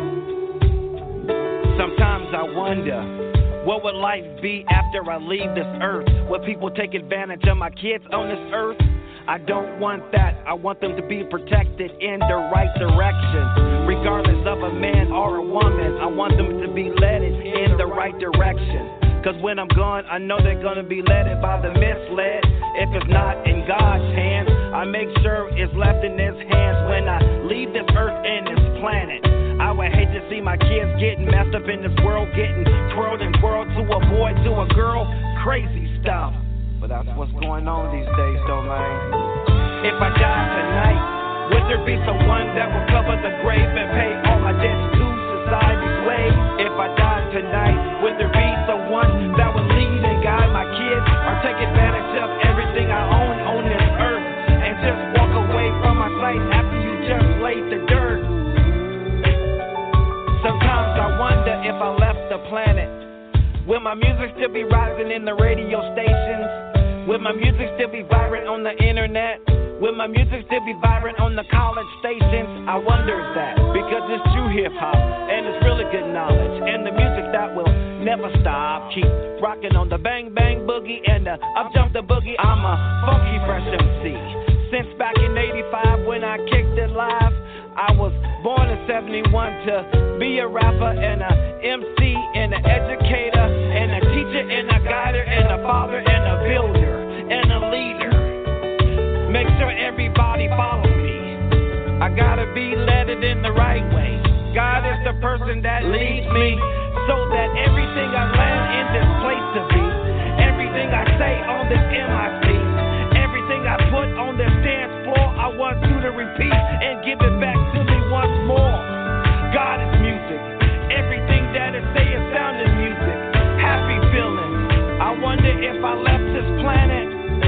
Sometimes I wonder, what would life be after I leave this earth? Will people take advantage of my kids on this earth? I don't want that. I want them to be protected in the right direction. Regardless of a man or a woman, I want them to be led in the right direction. Cause when I'm gone, I know they're gonna be led by the misled. If it's not in God's hands, I make sure it's left in His hands when I leave this earth and this planet. I would hate to see my kids getting messed up in this world, getting twirled and whirled to a boy, to a girl, crazy stuff. But that's what's going on these days, though, man. If I die tonight, would there be someone that will cover the grave and pay all my debts to society's ways? If I die tonight, would there be someone that will lead and guide my kids or take advantage of everything I own on this earth and just walk away from my sight after you just laid the dirt? Sometimes I wonder if I left the planet, will my music still be rising in the radio stations? Will my music still be vibrant on the internet? Will my music still be vibrant on the college stations? I wonder that, because it's true hip hop and it's really good knowledge and the music that will never stop. Keep a up jump the boogie. I'm a funky fresh M C. Since back in eighty-five when I kicked it live, I was born in seventy-one to be a rapper and a M C and an educator and a teacher and a guider and a father and a builder and a leader. Make sure everybody follow me. I gotta be led in the right way. God is the person that leads me so that everything I land in this place to be, everything I say on this M I C, everything I put on this dance floor, I want you to repeat and give it back to me once more. God is music. Everything that it say is sounding music. Happy feelings. I wonder if I left this planet,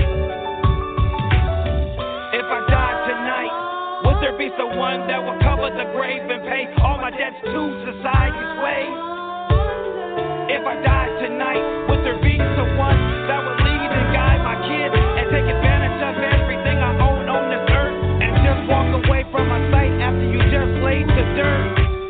if I died tonight, would there be someone that would cover the grave and pay all my debts to society's way? If I died tonight, would there be someone that would lead and guide my kids and take advantage of everything I own on this earth and just walk away from my sight after you just laid the dirt?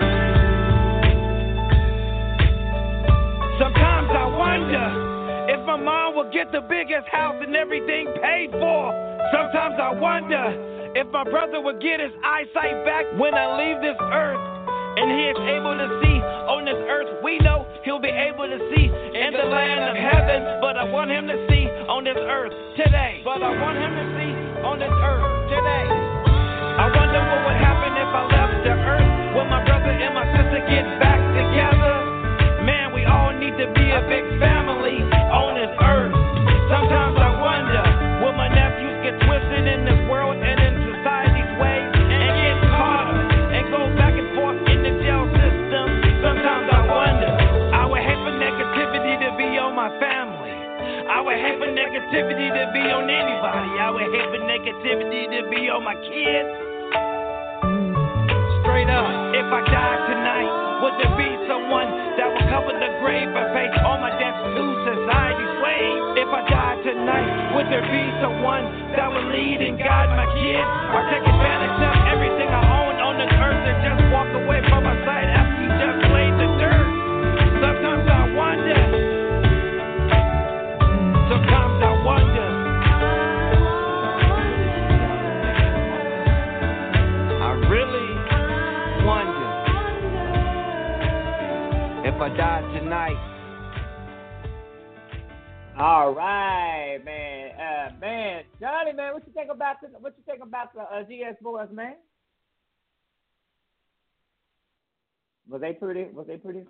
Sometimes I wonder if my mom will get the biggest house and everything paid for. Sometimes I wonder if my brother would get his eyesight back when I leave this earth. And he is able to see on this earth. We know he'll be able to see in the land of heaven. But I want him to see on this earth today. But I want him to see on this earth today. I wonder what would happen if I left the earth. Will my brother and my sister get back together? Man, we all need to be a big family on this earth. Sometimes I wonder, will my nephews get twisted in this world and in society's ways and get caught up and go back and forth in the jail system? Sometimes I wonder, I would hate for negativity to be on my family. I would hate for negativity to be on anybody. I would hate for negativity to be on my kids. Straight up, if I died tonight, would there be someone that would cover the grave and pay all my debts to society's way? If I died tonight, would there be someone that would lead and guide my kids or take advantage of everything I own on this earth and just walk away from my sight after you just laid the dirt? Sometimes I wonder. Sometimes I wonder. I really wonder if I died tonight. All right, man. Uh, man, Johnny, man, what you think about the what you think about the uh, G S boys, man? Was they pretty? Was they pretty?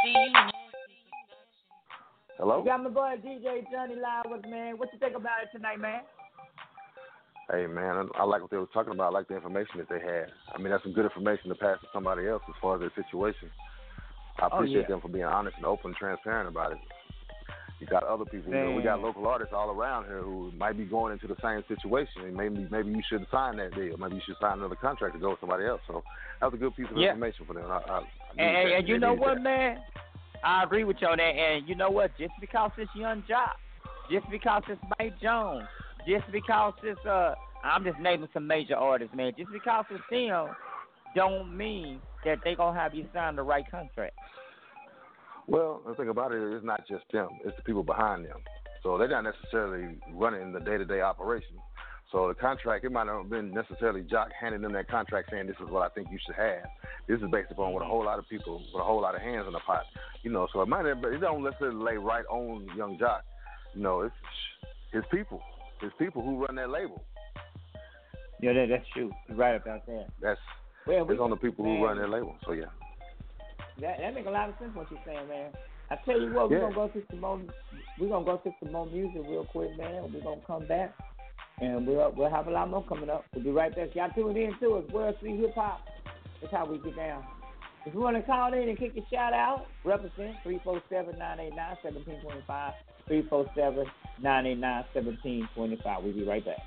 Hello. You got my boy D J Johnny live with me, man. What you think about it tonight, man? Hey, man, I like what they were talking about. I like the information that they had. I mean, that's some good information to pass to somebody else as far as their situation. I appreciate oh, yeah. them for being honest and open and transparent about it. You got other people, you know, we got local artists all around here who might be going into the same situation, and maybe maybe you shouldn't sign that deal. Maybe you should sign another contract to go with somebody else. So that was a good piece of yeah. information for them. I, I, I and, and you know what, that. man? I agree with you on that. And you know what? Just because it's Young Jock, just because it's Mike Jones, just because it's uh, I'm just naming some major artists, man. Just because it's them, don't mean that they gonna have you sign the right contract. Well, the thing about it is it's not just them. It's the people behind them. So they're not necessarily running the day-to-day operation. So the contract, it might not have been necessarily Jock handing them that contract saying this is what I think you should have. This is based upon what a whole lot of people, with a whole lot of hands in the pot. You know, so it might have, it don't necessarily lay right on Young Jock. You know, it's his people. His people who run that label. Yeah, that, that's true. You're right about that. That's well, we, it's on the people man, who run that label. So, yeah. That, that makes a lot of sense what you're saying, man. I tell you what, we're yeah. gonna go through some more. We're gonna go through some more music real quick, man. We're gonna come back, and we'll we'll have a lot more coming up. We'll be right back. Y'all tune in to us. World Street Hip Hop. That's how we get down. If you want to call in and kick your shout out, represent three four seven, nine eight nine, one seven two five. three four seven, nine eight nine, one seven two five. We'll be right back.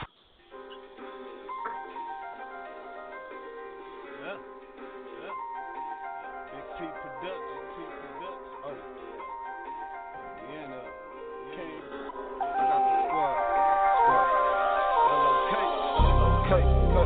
Yeah. Yeah. Big T Production, T Production. Oh. Vienna. King. I got the squad. Squad. L O K. L O K. Cut.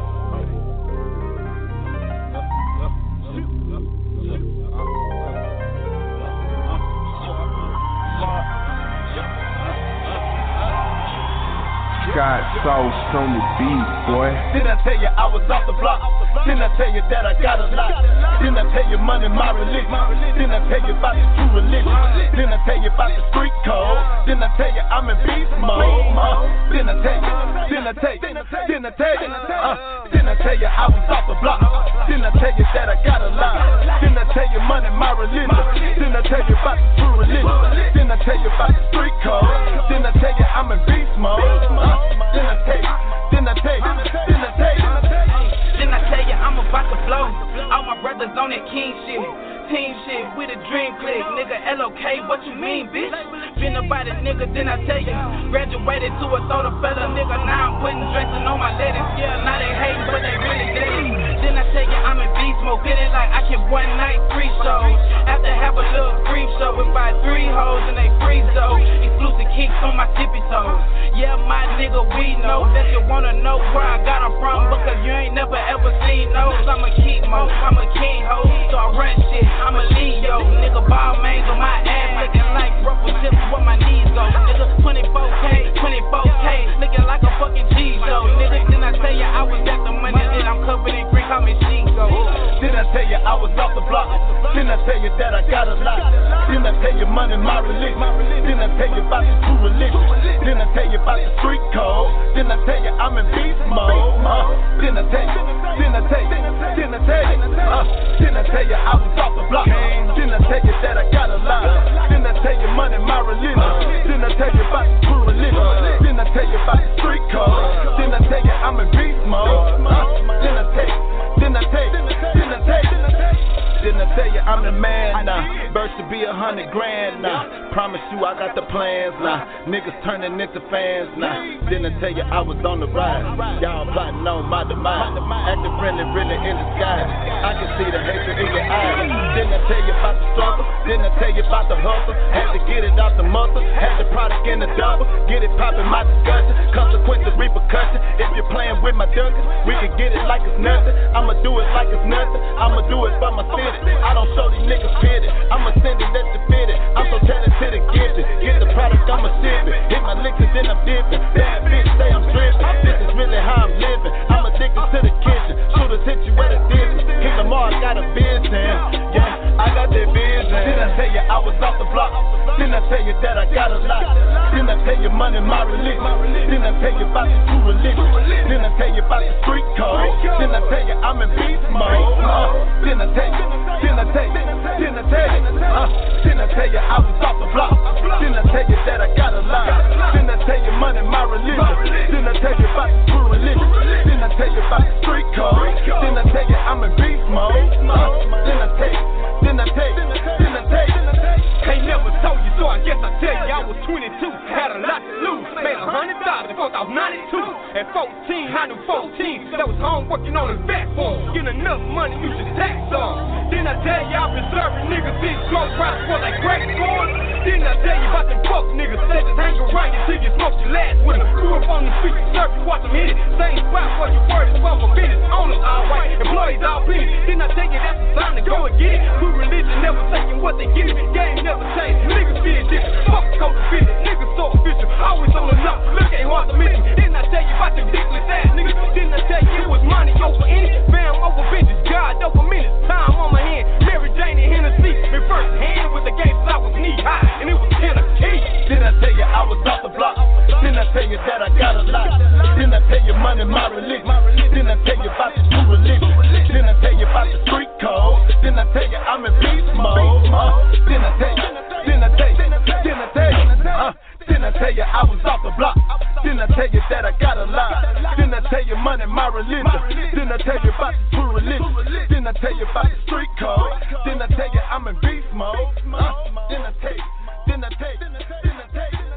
sauce on the beat, boy. Didn't I tell you I was off the block? Didn't I tell you that I got a lot? Didn't I tell you money my religion? Didn't I tell you about the true religion? Didn't I tell you about the street code? Didn't I tell you I'm in beast mode? Didn't I tell you? Didn't I tell you? Didn't I tell you? Uh, didn't I tell you I was off the block? Didn't I tell you that I got a lot? Didn't I tell you money my religion? Didn't I tell you about the true religion? Didn't I tell you about the street code? Didn't I tell you I'm in beast mode? Uh, didn't I tell you? Didn't I tell you? Didn't I tell you? Didn't I tell you I'm about to blow? All my brothers on that king shit. Team shit with a dream click. Nigga L O K, what you mean, bitch? Been about it, nigga, didn't I tell you? Graduated to a soda fella, nigga. Now I'm putting dressing on my ladies. Yeah, now they hating, but they really did. Didn't I tell you I'm in beast mode? Feeling like I can one night three shows. After have a little brief show with about three hoes and they free zone. Exclusive kicks on my tippy toes. Yeah, my nigga, we know that you wanna know where I got them from because you ain't never ever seen those. I'm a keep mode, I'm a king ho, so I run shit. I'm a Leo, nigga, ball mains on my ass, looking like ruffle tips where my knees go. Nigga, twenty-four K, twenty-four K, looking like a fucking G show. Nigga, didn't I tell you I was at the money, then I'm covered in green, call me Chico. Didn't I tell you I was off the block? Didn't I tell you that I got a lot? Didn't I tell you money my religion? Didn't I tell you about the true religion? Didn't I tell you about the street code? Didn't I tell you I'm in beast mode? Uh, didn't I tell you? Didn't I tell you? Didn't I tell you? Uh, didn't I tell you I was off the block? Didn't I tell you that I got a lot? Didn't I tell you money my religion? Didn't I tell you about the true religion? Didn't I tell you about the street code? Didn't I tell you I'm in beast mode? Uh, didn't I tell you? Didn't I tell you? Didn't I tell you? Didn't I tell you I'm the man now? Birds to be a hundred grand now. Promise you I got the plans now. Niggas turning into fans now. Didn't I tell you I was on the rise? Y'all plotting on my demise. Acting friendly, really in disguise. I can see the hatred in your eyes. Didn't I tell you about the struggle? Didn't I tell you about the hustle? Had to get it out the muscle. Had the product in the double. Get it poppin' my discussion. Consequences, repercussion. If you're playing with my duckers, we can get it like it's nothing. I'ma do it like it's nothing. I'ma do it for my city. I don't show these niggas pity. I'ma send it, let you fit it. I'm so talented and gifted. Get the product, I'ma sip it. Hit my licks and then I'm dipping. Bad bitch say I'm dripping. This is really how I'm living. I'm addicted to the kitchen. Shooters hit you at a distance. King Lamar got a business. Yeah, I got that business. Didn't I tell you I was off the block? Didn't I tell you that I got a lot? Didn't I tell you money my religion? Didn't I tell you about the true religion? Didn't I tell you about the street code? Didn't I tell you I'm in beast mode? Uh, didn't I tell you? Didn't I tell you? Didn't I tell you? Uh, didn't I tell you I was off the block? Didn't I tell you that I got a lot? Didn't I tell you money my religion? Didn't I tell you about the true religion? Didn't I tell you about the street code? Didn't I tell you I'm in beast mode? Uh, didn't I tell you? Didn't I tell you? Didn't I tell you? Ain't never told you, so I guess I tell you I was twenty-two, had a lot to lose, made a hundred thousand, fuck off ninety-two. At fourteen, I knew fourteen, that was home working on his backbone. Getting enough money, you should tax on. Didn't I tell you I'm preserving niggas, bitch, grow price for like crack corn? Didn't I tell you about them fuck niggas, they just hang around you till you smoke your last with them. Grew up on the street, serve you, watch them hit it. Same spot where you word is for business, owners alright, employees all business. Didn't I tell you that's the time to go and get it? True religion never taking what they give it, game never changed. Niggas feel different, fuck the code of business, niggas so official, always on the up, look ain't hard to mention. Didn't I tell you about them dickless ass niggas? Didn't I tell you it was money over any, fam over bitches, God over minutes, time on my hand, Mary Jane and Hennessy, in first hand with the gangsters I was knee high, and it was Tennessee. Didn't I tell you I was off the block? Didn't I tell you that I got a lot? Didn't I tell you money my religion? Didn't I tell you about the true religion? Didn't I tell you about the street code? Didn't I tell you I'm in beast mode? Uh, didn't I tell you? Didn't I tell you? Didn't I tell you? Uh, didn't I tell you I was off the block? Didn't I tell you that I got a lot? Didn't I tell you money my religion? Didn't I tell you about the true religion? Didn't I tell you about the street code? Didn't I tell you I'm in beast mode? Uh, didn't I tell you? Didn't I tell you? Didn't I tell you?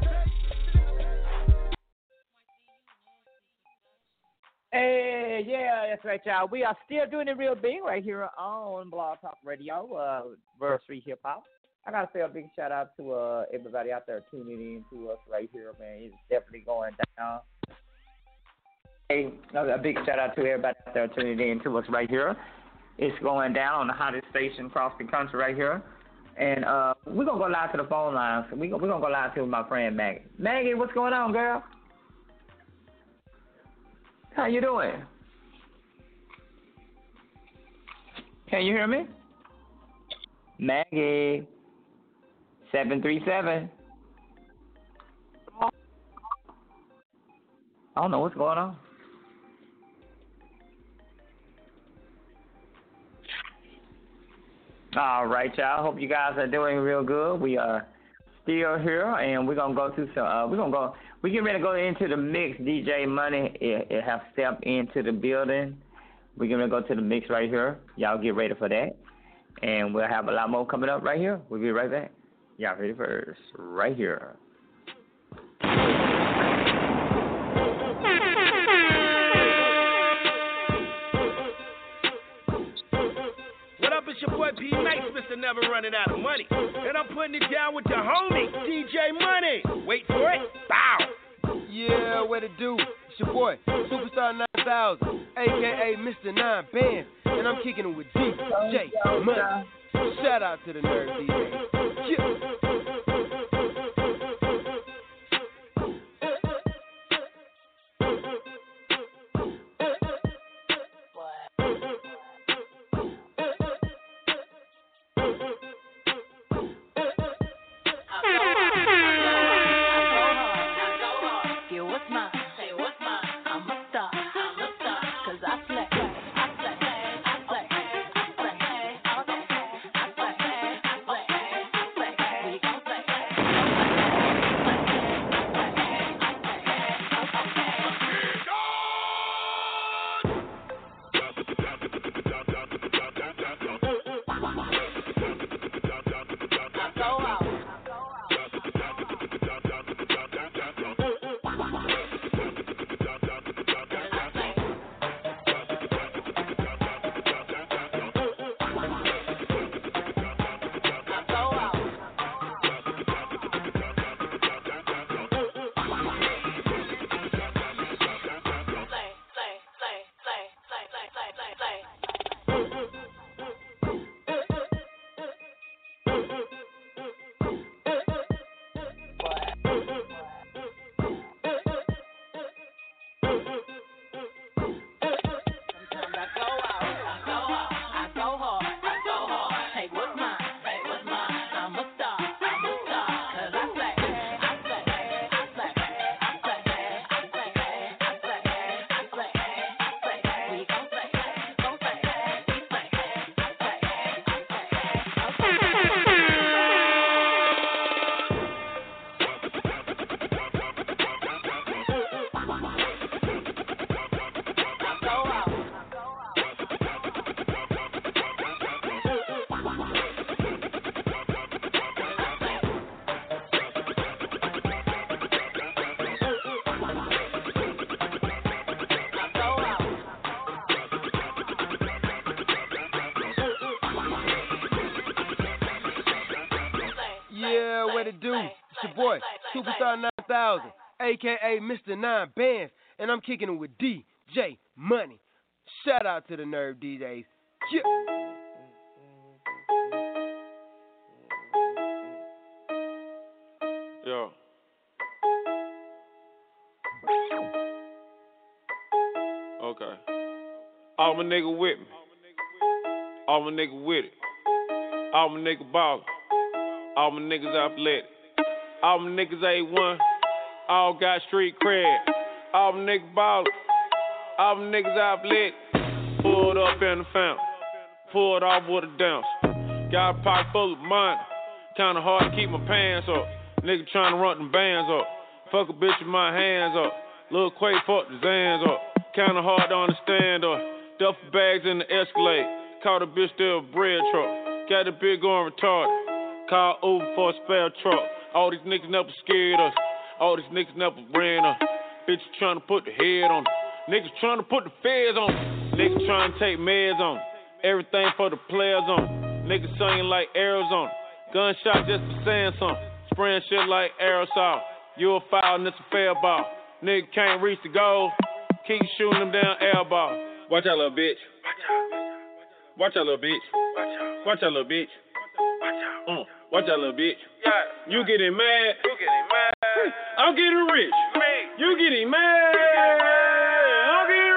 Hey, yeah, that's right, y'all. We are still doing it real big right here on Blog Talk Radio, uh, Verse three Hip Hop. I gotta say a big shout out to uh, everybody out there tuning in to us right here, man. It's definitely going down. Hey, a big shout out to everybody out there tuning in to us right here. It's going down on the hottest station across the country right here. And uh, we're going to go live to the phone lines. We're going to go live to my friend Maggie. Maggie, what's going on, girl? How you doing? Can you hear me? Maggie. seven three seven. I don't know what's going on. All right, y'all. Hope you guys are doing real good. We are still here, and we're gonna go through some. Uh, we're gonna go. We get ready to go into the mix. D J Money it, it have stepped into the building. We're gonna go to the mix right here. Y'all get ready for that, and we'll have a lot more coming up right here. We'll be right back. Y'all ready first, right here. It's your boy P Max, Mister Never Running Out of Money. And I'm putting it down with the homie, D J Money. Wait for it. Bow. Yeah, what it do? It's your boy, Superstar nine thousand, a k a. Mister Nine Bands. And I'm kicking it with D J Money. Shout out to the nerd D Js. Yeah. Superstar nine thousand, a k a. Mister Nine Bands, and I'm kicking it with D J Money. Shout out to the Nerve D Js. Yeah. Yo. Okay. All my nigga with me. All my nigga with it. All my nigga ballin'. All my niggas athletic. All my niggas A one, all got street cred. All my niggas ballin', all my niggas athletic. Pulled up in the fountain, pulled off with a dance. Got a pocket full of money, kinda hard to keep my pants up. Nigga tryna run them bands up. Fuck a bitch with my hands up. Lil' Quay fuck the Zans up. Kinda hard to understand up. Duffel bags in the Escalade. Caught a bitch still a bread truck. Got the bitch going retarded. Call Uber for a spare truck. All these niggas never scared us. All these niggas never ran us. Bitches trying to put the head on them. Niggas trying to put the feds on them. Niggas trying to take meds on them. Everything for the players on them. Niggas singing like Arizona. Gunshot just for saying something. Spraying shit like aerosol. You a foul and it's a fair ball. Nigga can't reach the goal. Keep shooting them down air ball. Watch out, little bitch. Watch out, little bitch. Watch out, little bitch. Mm. Watch out, little bitch. Yeah. You getting mad. You getting mad. I'm getting rich. Me. You getting mad. I'm getting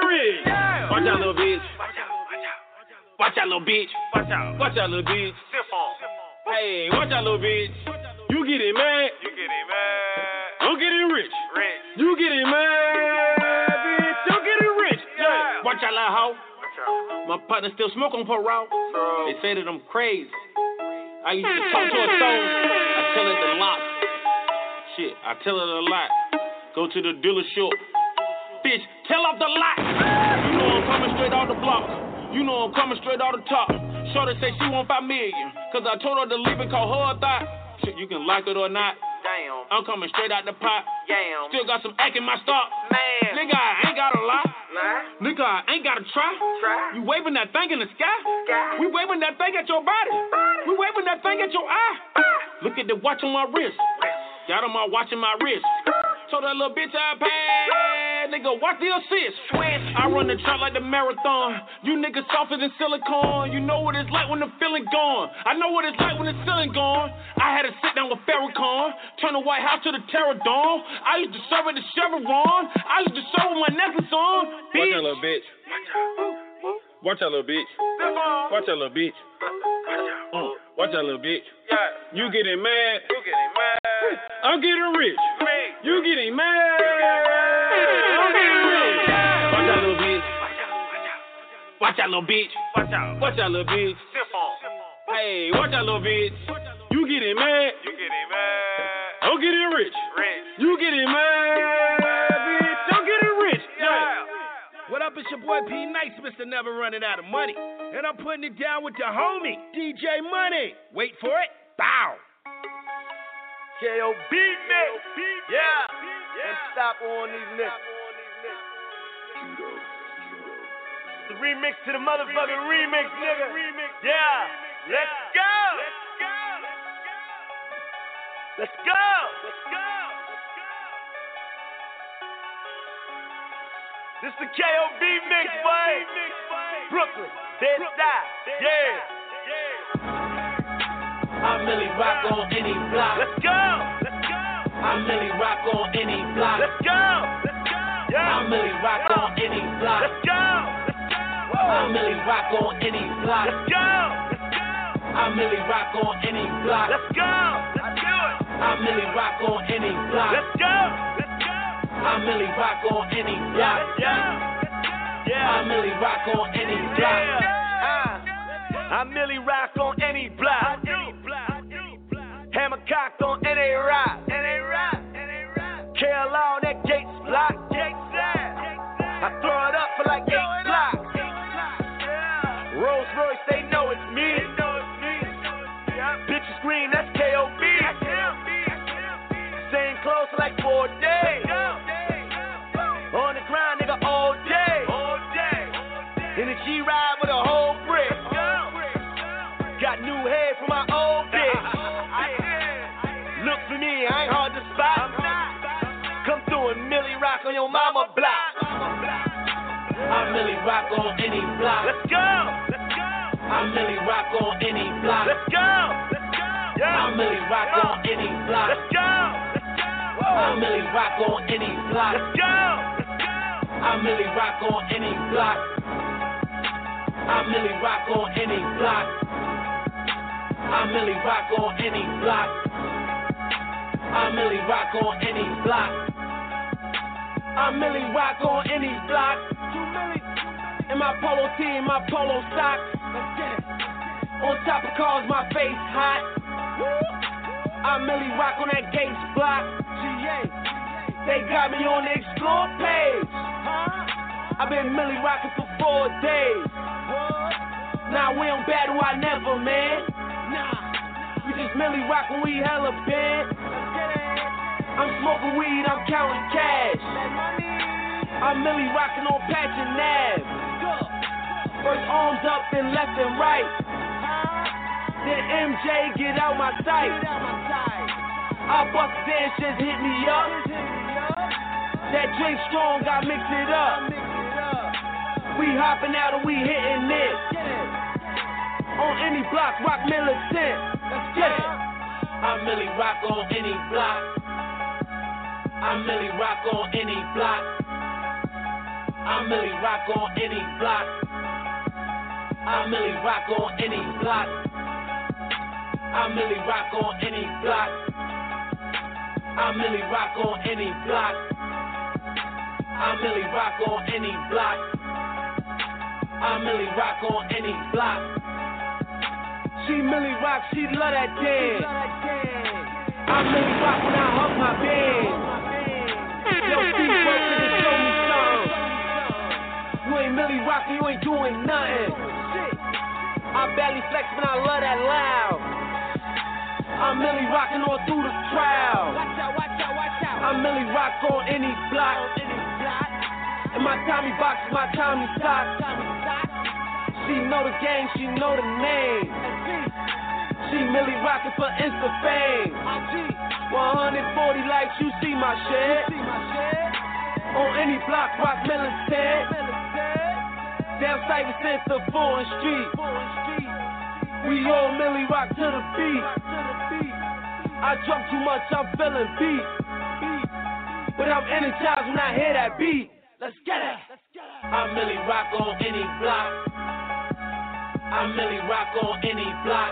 Watch out, little bitch. Watch out, little bitch. Watch out. Watch out, little bitch. Hey, watch out, little bitch. You getting mad? You getting mad? I'm getting rich. Rich. You getting mad, bitch? I'm getting rich. Yeah. Watch out, little hoe. My partner still smoke on parole. They say that I'm crazy. I used to talk to a soul. I tell it a lot. Shit, I tell it a lot. Go to the dealership. Bitch, tell off the lot. You know I'm coming straight off the block. You know I'm coming straight off the top. Shorty say she want five million. Cause I told her to leave it called her a thought. Shit, you can like it or not. Damn. I'm coming straight out the pot. Damn. Still got some act in my stock. Man. Nigga, I ain't got a lot. Nah. Nigga, I ain't gotta try. Try. You waving that thing in the sky. Sky. We waving that thing at your body. body. We waving that thing at your eye. Ah. Look at the watch on my wrist. Got on my watch in my wrist. Told that little bitch I paid. Nigga, watch the assist. I run the track like the marathon. You niggas softer than silicone. You know what it's like when the feeling gone. I know what it's like when the ceiling gone. I had to sit down with Farrakhan. Turn the White House to the Terror Dome. I used to serve at the Chevron. I used to serve with my necklace on. Bitch. Watch that little bitch. Watch that little bitch. Watch that little bitch. Mm. Watch that little bitch. You getting mad. You getting mad. I'm getting rich. You getting mad. I'm getting rich. Watch out, little bitch. Watch out, little bitch. Watch out. Watch out, little bitch. Hey, watch out, little bitch. You getting mad. You getting mad. I'm getting rich. You getting mad, bitch. I'm getting rich. Yeah. What up, it's your boy P Nice, Mister Never Running Out of Money. And I'm putting it down with the homie, D J Money. Wait for it. Bow. K O B mix. Yeah. And stop on these niggas. The remix to the motherfucking remix, nigga. Yeah. Let's go. Let's go. Let's go. This the K O B mix, boy. Brooklyn. Dead side. Yeah. I really rock on any block. Let's go. Let's go. I really rock on any block. Let's go. Let's go. Yeah. I really rock on any block. Let's go. Let's go. I really rock on any block. Let's go. Let's go. I really rock on any block. Let's go. Let's do it. I really rock on any block. Let's go. Let's go. I really rock on any block. Yeah. Yeah. I really rock on any block. I merely rock on any block. Hammer cocked on N A Rock. N A Rock. K L on that Gates block. I throw it up for like eight blocks. Rolls Royce, they know it's me. Bitches scream, that's K O B. Same clothes for like four days. On the grind, nigga, all day. In the G-Ride with a whole brick. Got new head for my old bitch. Look for me, I ain't hard to spot. Come through and Millie rock on your mama block. I really rock on any block. Let's go. Let's go. I really rock on any block. Let's go. Let's go. Yeah. I really rock yeah. on any block. Let's go. Let's go. I really rock on any block. Let's go. Let's go. I really rock on any block. I really rock on any block. I really rock on any block. I really rock on any block. I really rock on any block. In my polo tee, my polo socks. On top of cars, my face hot. I really rock on that Gates block. They got me on the Explore page. I've been Millie rocking for four days. Now we don't battle, I never, man. We just Millie rock when we hella bad. I'm smoking weed, I'm counting cash. I'm Millie rocking on Patch and Nav. First arms up, then left and right. Then M J get out my sight. I bust dance, just hit me up. That drink strong, I mix it up. We hopping out and we hitting it. On any block, rock militant. Let's get it. I really rock on any block. I really rock on any block. I Millie rock on any block. I Millie rock on any block. I Millie rock on any block. I Millie rock on any block. I Millie rock on any block. I Millie rock on any block. She Millie rock, she love that dance. I Millie rock when I hug my band. Yo, Steve working to show me something. You ain't Millie rockin', you ain't doing nothing. I barely flex when I love that loud. I'm Millie rockin' all through the crowd. Watch out, watch out, watch out. I'm Millie rock on any block. And my Tommy box, my Tommy sock. She know the game, she know the name. She Millie rockin' for Insta fame. one forty likes, you see my shit. On any block, rock militant. Down Stuyvesant to Fulton Street. We all Millie rock to the beat. I drunk too much, I'm feeling beat. But I'm energized when I hear that beat. Let's get it. I Millie rock on any block. I Millie rock on any block.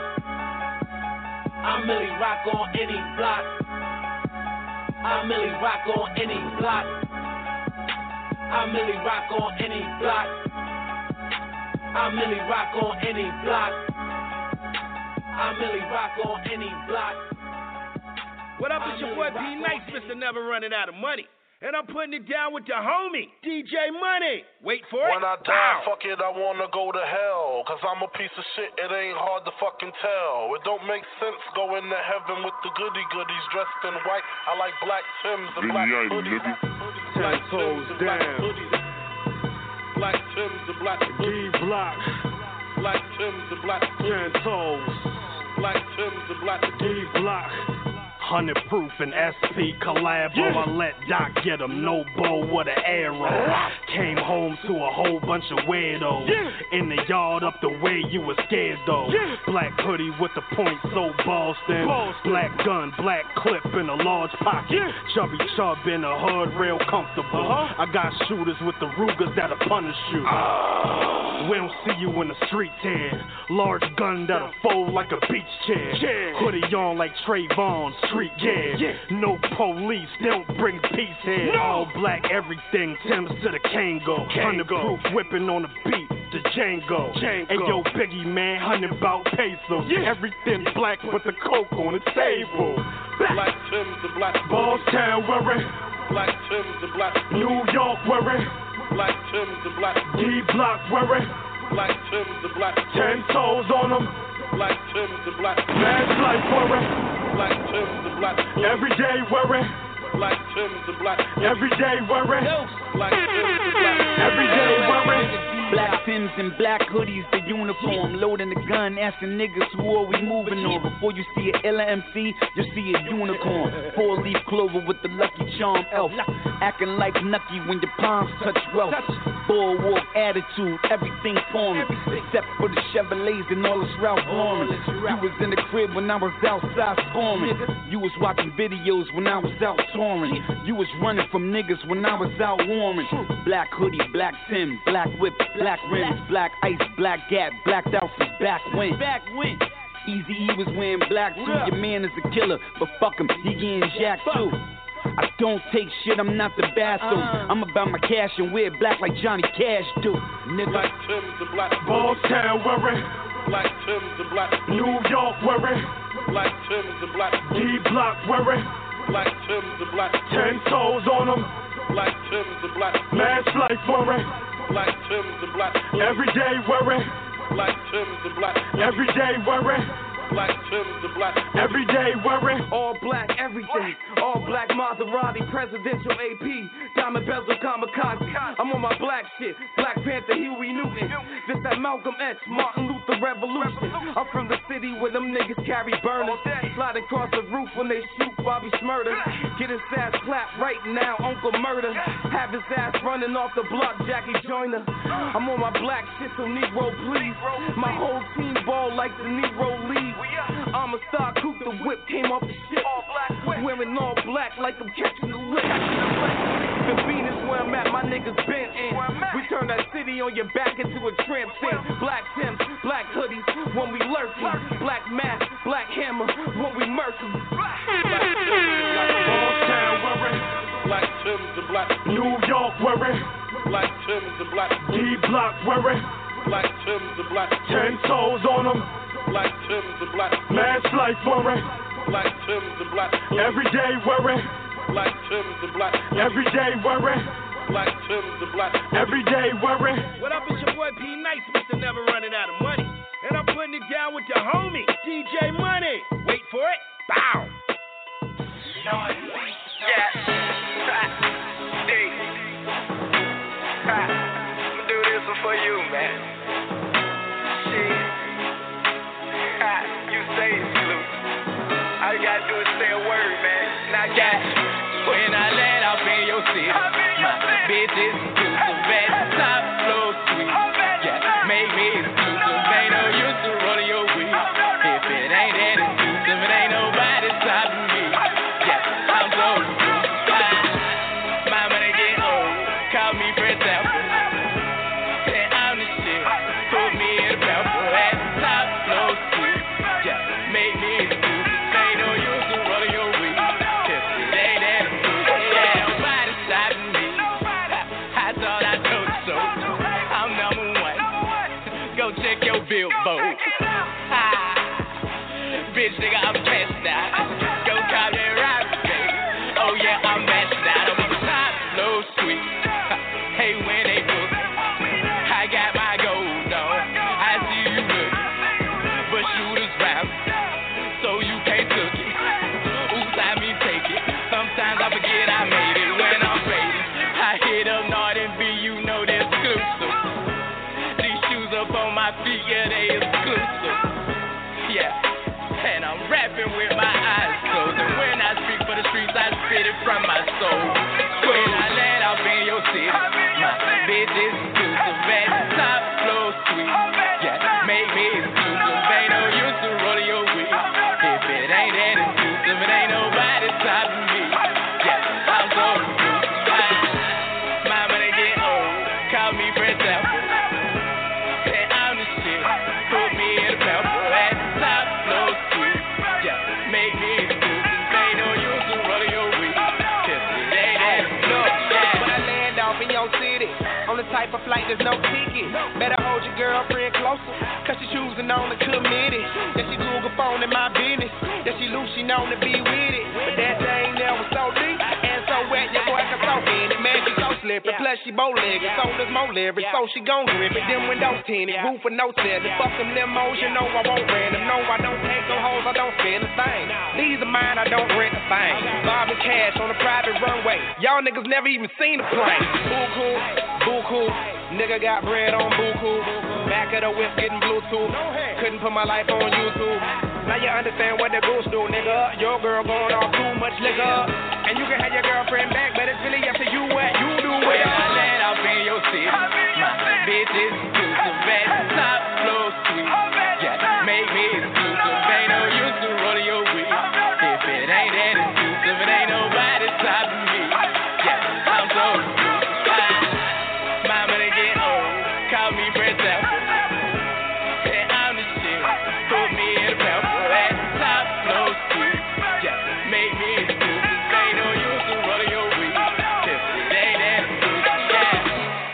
I Millie rock on any block. I Millie rock on any block. I Millie rock on any block. I Millie rock on any block. I Millie rock on any block. What up, it's your boy B Nice, Mister Never Running Out of Money. And I'm putting it down with the homie, D J Money. Wait for it. When I die, fuck it, I wanna go to hell. Cause I'm a piece of shit, it ain't hard to fucking tell. It don't make sense going to heaven with the goody goodies dressed in white. I like black Timbs and black hoodies. Ten toes down. Black Timbs and black hoodies. D-Block. Black Timbs and black Ten toes. Black Timbs and black D-Block. Hundred proof and S P collabo. Yeah. I let Doc get him, no bow with an arrow. Came home to a whole bunch of weirdos. Yeah. In the yard up the way you was scared though. Yeah. Black hoodie with the point so Boston. Boston. Black gun, black clip in a large pocket. Yeah. Chubby chub in the hood, real comfortable. Uh-huh. I got shooters with the Rugers that'll punish you. Uh. We don't see you in the streets here. Large gun that'll fold like a beach chair. Yeah. Hoodie on like Trayvon. Street, yeah. yeah, no police, they don't bring peace here. No. All black, everything, Tim's to the Kango. Hundred proof, whipping on the beat, the Django. Django. Hey yo, Biggie man, hundred bout pesos. Yeah. Everything black with the coke on the table. Black Tim's the black Ball Town wearing. Black Tim's the black New York wearing. Black Tim's the black D-Block wearing. Black Tim's the black Ten toes on them. Black Tim's the black Man's life wearing. Black Tim's the black every day wearing. Black Tim's the black every day wearing. Black Tim's the black every day wearing. Black Timbs and black hoodies, the uniform. Loading the gun, asking niggas who are we moving on. Before you see a Illa M C, you see a unicorn. Four leaf clover with the lucky charm elf. Acting like Nucky when your palms touch wealth. Bulwark attitude, everything foreign. Except for the Chevrolets and all this Ralph Lauren. You was in the crib when I was outside scoring. You was watching videos when I was out touring. You was running from niggas when I was out warring. Black hoodie, black Tim, black whip, black rims, black ice, black gap, blacked out for back when. Back when. Easy E was wearing black too. Your man is a killer, but fuck him, he getting jacked too. I don't take shit, I'm not the bathroom. Uh, I'm about my cash and wear black like Johnny Cash do. Nigga. Black Tim's the black Ball Town wearing. Black Tim's the black New York wearing. Black Tim's the black D-Block wearing. Black Tim's the black Ten toes on them. Black Tim's the black Man's life wearing. Black Tim's the black every day wearing. Black Tim's the black every day wearing. Black Tim's the black every day wearing. All black everything. All black Maserati, presidential A P. Diamond bezel kamikaze. I'm on my black shit. Black Panther, Huey Newton. This that Malcolm X, Martin Luther Revolution. I'm from the city where them niggas carry burners. Slide across the roof when they shoot Bobby Smurder. Get his ass clapped right now, Uncle Murder. Have his ass running off the block, Jackie Joyner. I'm on my black shit, so Negro, please. My whole team ball like the Negro League. I'm a star, coop the whip, came off the ship. Wearing all black like I'm catching the lick. The Venus where I'm at, my niggas been in. We turn that city on your back into a tramp stamp. Black Timbs, black hoodies, when we lurking. Black mask, black hammer, when we murking. Black Timbs and black New York wearing. Black Timbs and black D-Block wearing. Black Timbs and black Ten toes on them. Black Timbs and black Last life wearing. Black Timbs and black Every day wearing. Black Timbs and black Every day wearing. Black Timbs and black Every day wearing. What up, it's your boy P Nice, Mister Never Running Out of Money. And I'm putting it down with the homie, D J Money. Wait for it. Bow. Yeah. Hey. I'ma do this one for you, man. Shit. You say it, Snoop. All you gotta do is say a word, man. Now, got when I land up in your city, my bitches exclusive at the top floor suite. Yeah, make me exclusive. Ain't no use to roll your weed. If it ain't that exclusive, it ain't nobody stopping me. Yeah, I'm so exclusive. My money get old. Call me Prince Alfred. Say I'm the shit. Put me in the purple at the top floor suite. Yeah, make me exclusive. Ain't no use to roll your weed. If it ain't that exclusive, yeah, nobody stopping me. I thought I told you so. I'm number one. Go check your billboard. Ah, bitch, nigga, I'm passed out. Go call me Robbie, baby. Oh yeah, I'm matched out. I'm on the top floor suite. Hey, when they book, I got my gold on. I see you looking, but shooters round, so you can't took it. Oops, I mean take it. Sometimes I forget I made it when I'm ready. I hit up North and B, you know they're exclusive. These shoes up on my feet, yeah, they exclusive. Yeah, and I'm rapping with my eyes closed. And when I speak for the streets, I spit it from my soul. When I land up in your city, my bitch is exclusive at the top floor suite. Yeah, make me exclusive. Ain't no use to roll your weed. If it ain't that exclusive, it ain't nobody stopping me. Yeah, I'm so exclusive. My money get old. Call me Prince Alfred. Say I'm the shit. Put me in the purple at the top floor suite. Yeah, make me exclusive. Ain't no use to roll your weed. If it ain't that exclusive. When I land off in your city, on the type of flight there's no ticket. Better hold your girlfriend closer, cause she choosing on the committee. Yeah, she Google phone in my business. Yeah, she loose, she known to be with it. But that thing there was so deep and so wet, your boy can soak in it. Man, she so slippery, plus she bow-legged, so there's more leverage, so she gon' grip it. Them windows tinted, roof with no ceiling. Fuck them limos, you know I won't rent them. No, I don't take them hoes, I don't spend a thing. These are mine, I don't rent a thing. Bob and Cash on a private runway. Y'all niggas never even seen a plane. Buku, buku, nigga got bread on buku. Back of the whip getting Bluetooth. Couldn't put my life on YouTube. Now you understand what the goose do, nigga. Your girl going off too much liquor. And you can have your girlfriend back, but it's really up to you what you do with her. I land up in your city. My bitch is exclusive at the top floor suite. Yeah, make me exclusive. Ain't no use to roll your weed. If it ain't that exclusive, it ain't nobody stopping me. Yeah, I'm so exclusive. My money get old. Call me Prince Alfred. Say I'm the shit. Put me in the purple at the top floor suite. Yeah, make me exclusive. Ain't no use to roll your weed. If it ain't that exclusive, yeah.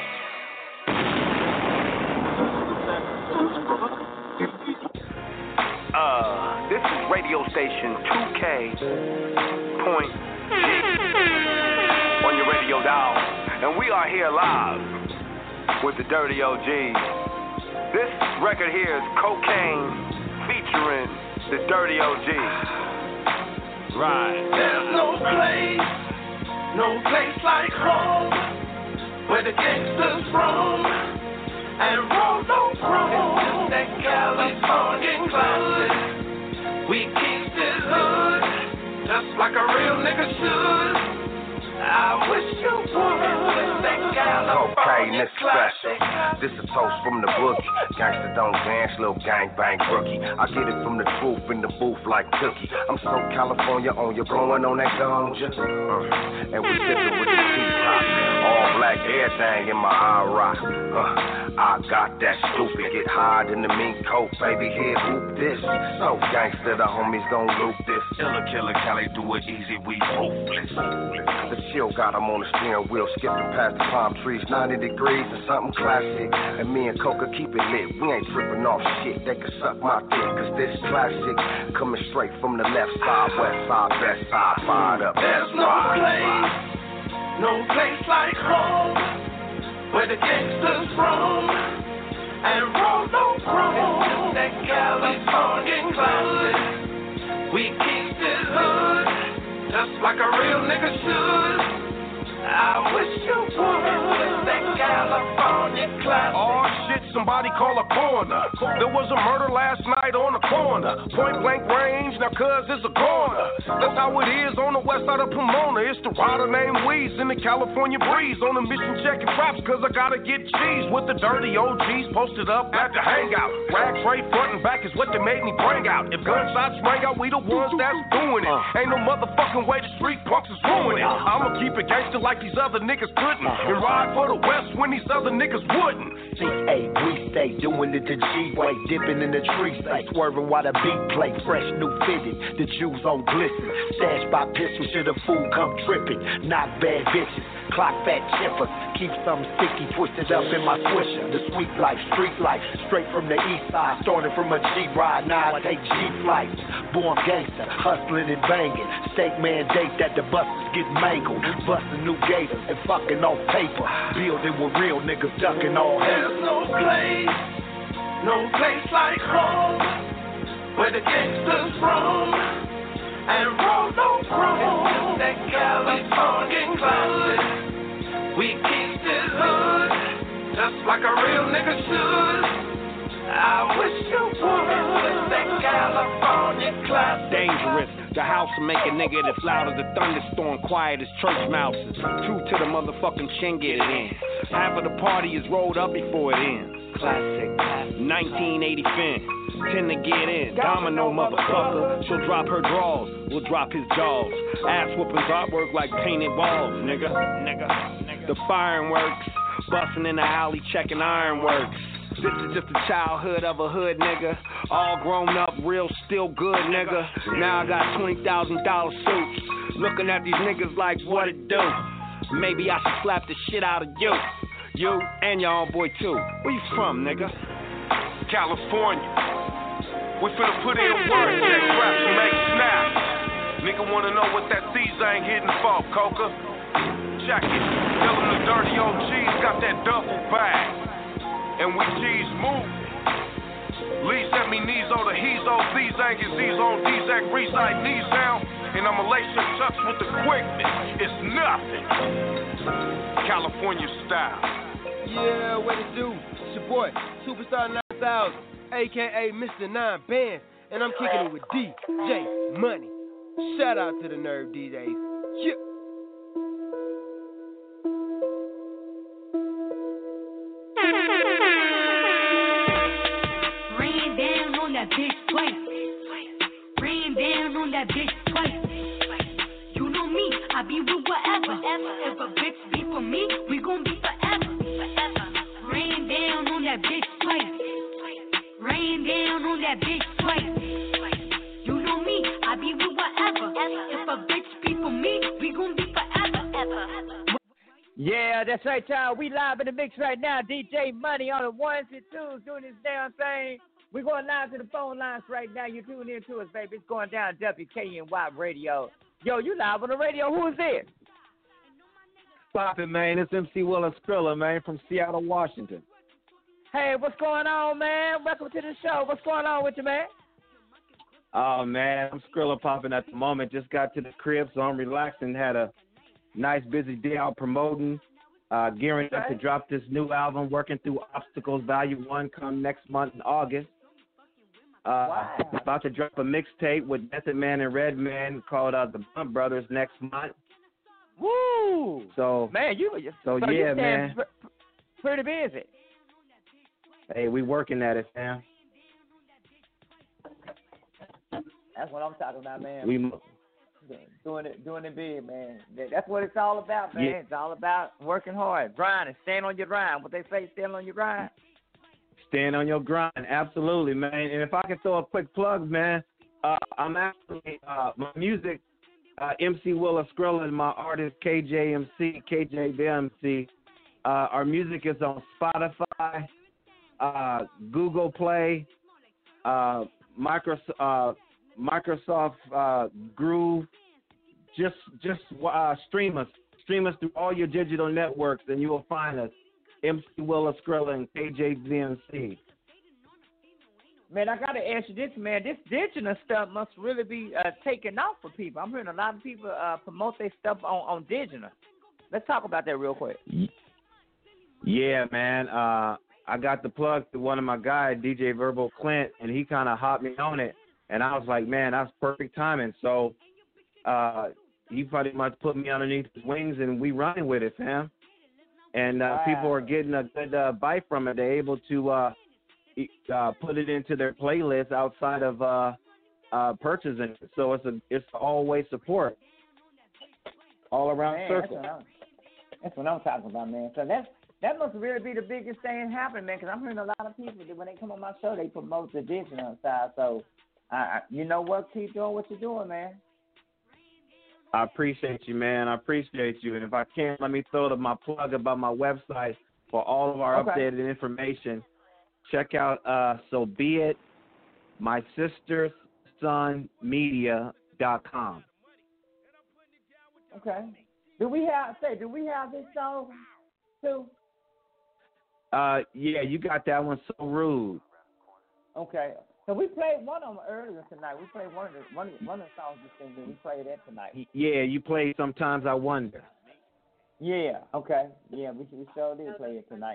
Uh, this is radio station two K point six on your radio dial, and we are here live with the Dirty O Gs. This record here is Cocaine featuring the Dirty O Gs. Right. There's no place, no place like home, where the gangsters roam and roll no chrome. It's that California classic. We keep it hood, just like a real nigga should. I wish you would. Cocaine is special. This a toast from the boogie. Gangsta don't dance, little gang bang rookie. I get it from the truth in the booth like Tookie. I'm so California on you, blowing on that ganja. Uh, and we sipping with the teapot. All black, everything in my eye rock. Uh, I got that stupid, get high in the mink coat, baby. Here, whoop this. So gangsta, the homies gon' loop this. Killer, killer, Cali, do it easy, we ruthless. The chill got him on the steering wheel, skipping past the palm trees, ninety degrees or something classic. And me and Coca keep it lit, we ain't tripping off shit. They can suck my dick, cause this classic coming straight from the left side, west side, best side, fired up. There's no place, no place like home, where the gangsters roam and roll no chrome. That California classic, we keep it hood, just like a real nigga should. I wish you would. That California classic. Oh shit, somebody call a coroner. There was a murder last night on the corner. Point blank range, now cuz it's a corner. That's how it is on the west side of Pomona. It's the rider named Weeze in the California breeze. On a mission checking props cause I gotta get cheese. With the dirty O Gs posted up at the hangout. Rag tray front and back is what they made me bring out. If gunshots ring out, we the ones that's doing it. Ain't no motherfucking way the street punks is ruining it. I'ma keep it gangster like these other niggas couldn't. And ride for the west when these other niggas wouldn't. C A, we stay doing it the G-way, dipping in the tree state, swerving while the beat play, fresh new fitted, the Jews on glisten, stashed by pistols, should the fool come tripping, not bad bitches, clock fat chippers, keep something sticky twisted up in my swisher, the sweet life, street life, straight from the east side, started from a G-ride, now I take G-flights, born gangster, hustling and banging, state mandate that the buses get mangled, busting new gators and fucking on paper, building with real niggas ducking all hell. There's no place, no place like home, where the gangsters roam and roll no chrome. That California classic, we keep it hood, just like a real nigga should. I wish you would. That California classic. Dangerous. The house will make a nigga that's loud as a thunderstorm, quiet as church mouses. True to the motherfucking chin, get it in. Half of the party is rolled up before it ends. Classic. nineteen eighty Finn. Tend to get in. Domino motherfucker. She'll drop her drawers. We'll drop his jaws. Ass whoopings artwork like painted walls. Nigga. Nigga. Nigga. The fireworks. Busting in the alley checking ironworks. This is just the childhood of a hood nigga. All grown up, real, still good nigga. Now I got twenty thousand dollar suits. Looking at these niggas like what it do. Maybe I should slap the shit out of you. You and your own boy too. Where you from, nigga? California. We finna put in work, check raps and make snaps. Nigga wanna know what that C-Zang hitting for, Coca? Check it. Tell them the dirty O Gs got that duffel bag. And we G's move. Lee sent me knees on the he's on Z-Zang and Z's on D-Zang. Reside knees down. And I'ma lace your touch with the quickness. It's nothing. California style. Yeah, what it do? It's your boy, Superstar nine thousand, a k a. Mister Nine Bands. And I'm kicking it with D J Money. Shout out to the Nerve D Js. Yeah. Rain down on that bitch twice. Rain down on that bitch twice. You know me, I be with whatever. If a bitch be for me, we gon' be forever. Rain down on that bitch twice. Rain down on that bitch twice. You know me, I be with whatever. If a bitch be for me, we gon' be forever. Yeah, that's right, y'all. We live in the mix right now. D J Money on the ones and twos doing this damn thing. We're going live to the phone lines right now. You tune in to us, baby. It's going down W K N Y Radio. Yo, you live on the radio. Who is this? Poppin', man. It's M C Willis Skrilla, man, from Seattle, Washington. Hey, what's going on, man? Welcome to the show. What's going on with you, man? Oh, man, I'm Skrilla popping at the moment. Just got to the crib, so I'm relaxing. Had a nice, busy day out promoting, uh, gearing up to drop this new album, Working Through Obstacles, Volume one, come next month in August. Uh, wow. About to drop a mixtape with Method Man and Redman called uh, The Blunt Brothers next month. Woo! So man, you so, so yeah, you man. Pr- pretty busy. Hey, we working at it, fam. That's what I'm talking about, man. We doing it, doing it big, man. That's what it's all about, man. Yeah. It's all about working hard, grinding, stand on your grind. What they say, stand on your grind. Stand on your grind, absolutely, man. And if I can throw a quick plug, man, uh, I'm actually uh, my music. Uh, M C Willa Skrilla and my artist K J M C, K J the M C. Uh, our music is on Spotify, uh, Google Play, uh, Microsoft, uh, Microsoft uh, Groove. Just, just uh, stream us, stream us through all your digital networks, and you will find us. M C Willa Skrilla and K J the M C. Man, I gotta ask you this, man. This digital stuff must really be uh, taking off for people. I'm hearing a lot of people uh, promote their stuff on, on digital. Let's talk about that real quick. Yeah, man. Uh, I got the plug to one of my guys, D J Verbo Clint, and he kind of hopped me on it. And I was like, man, that's perfect timing. So uh, he pretty much put me underneath his wings, and we running with it, fam. And uh, wow. people are getting a good uh, bite from it. They're able to uh, uh, put it into their playlist outside of uh, uh, purchasing it. So it's a it's always support, all around man, circle. That's what, I'm, that's what I'm talking about, man. So that's that must really be the biggest thing happening, man. Because I'm hearing a lot of people that when they come on my show, they promote the digital side. So I, I, you know what? Keep doing what you're doing, man. I appreciate you, man. I appreciate you. And if I can, let me throw my plug about my website for all of our okay. updated information. Check out uh, So Be It, my sister's son media dot com. Okay. Do we have say? Do we have this song too? Uh, yeah, you got that one. So Rude. Okay. So we played one of them earlier tonight. We played one of the one, one of the songs you sing. We played that tonight. Yeah, you played Sometimes I Wonder. Yeah. Okay. Yeah, we we sure did play it tonight.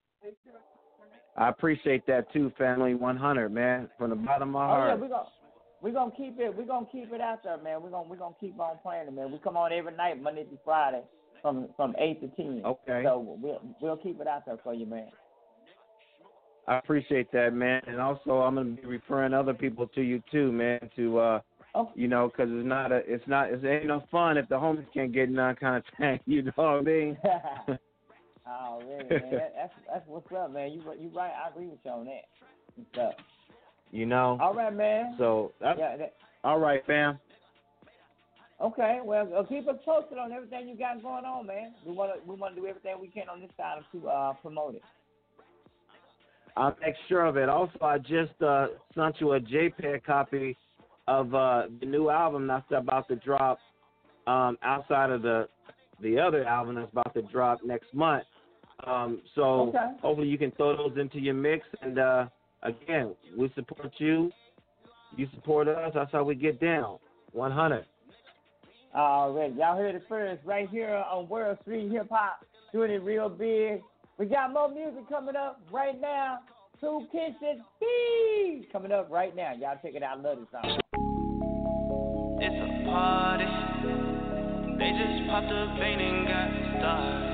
I appreciate that too, family. one hundred, man, from the bottom of my oh, heart. yeah, we gonna we gonna keep it. We gonna keep it out there, man. We gonna we gonna keep on playing it, man. We come on every night, Monday through Friday, from from eight to ten. Okay. So we'll we'll keep it out there for you, man. I appreciate that, man. And also, I'm gonna be referring other people to you too, man. To uh, oh. you know, because it's not a, it's not, it ain't no fun if the homies can't get none kind of thing. You know what I mean? Oh, really, man? That, that's that's what's up, man. You you right? I agree with you on that. What's up? You know. All right, man. So that's, yeah. That, all right, fam. Okay, well, uh, keep us posted on everything you got going on, man. We want to we want to do everything we can on this side to uh, promote it. I'll make sure of it. Also, I just uh, sent you a JPEG copy of uh, the new album that's about to drop. Um, outside of the the other album that's about to drop next month. Um, so okay. hopefully you can throw those into your mix. And uh, again, we support you. You support us. That's how we get down. one hundred. All right. Y'all heard it first right here on World Street Hip Hop. Doing it real big. We got more music coming up right now. Two Kisses Bees coming up right now. Y'all check it out. Love this song. It's a party. They just popped a vein and got started.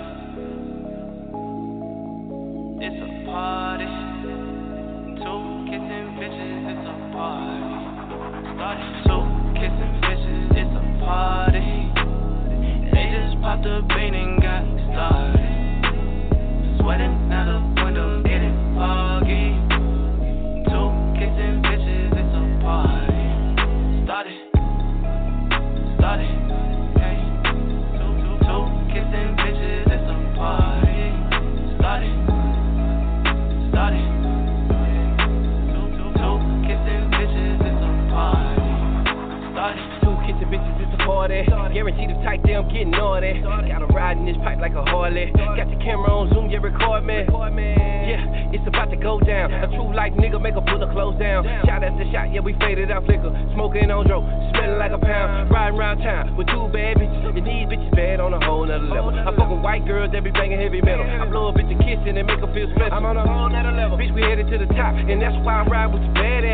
It's a party. Two kissing bitches, it's a party. Started two kissing bitches, it's a party. They just popped a vein and got started. Sweating out the window, getting foggy. Two kissing bitches, it's a party. Started. Started. Kissing bitches, it's a party. Started. Started. Two, two, two. Kissing bitches, it's a party. Started. Two kissing bitches, it's a party. Guaranteed the tight there, I'm getting naughty. Gotta ride in this pipe like a Harley. Got the camera on zoom, yeah, record me. Yeah, it's about to go down. A true life nigga, make her pull the clothes down. Shot after shot, yeah, we faded out flicker. Smoking on dro, smelling like a pound. Riding around town with two bad bitches. And these bitches bad on a whole nother level. I fuck with white girls that be banging heavy metal. I blow a bitch a kiss and make her feel special. I'm on a whole nother level. Bitch, we headed to the top, and that's why I ride with the badass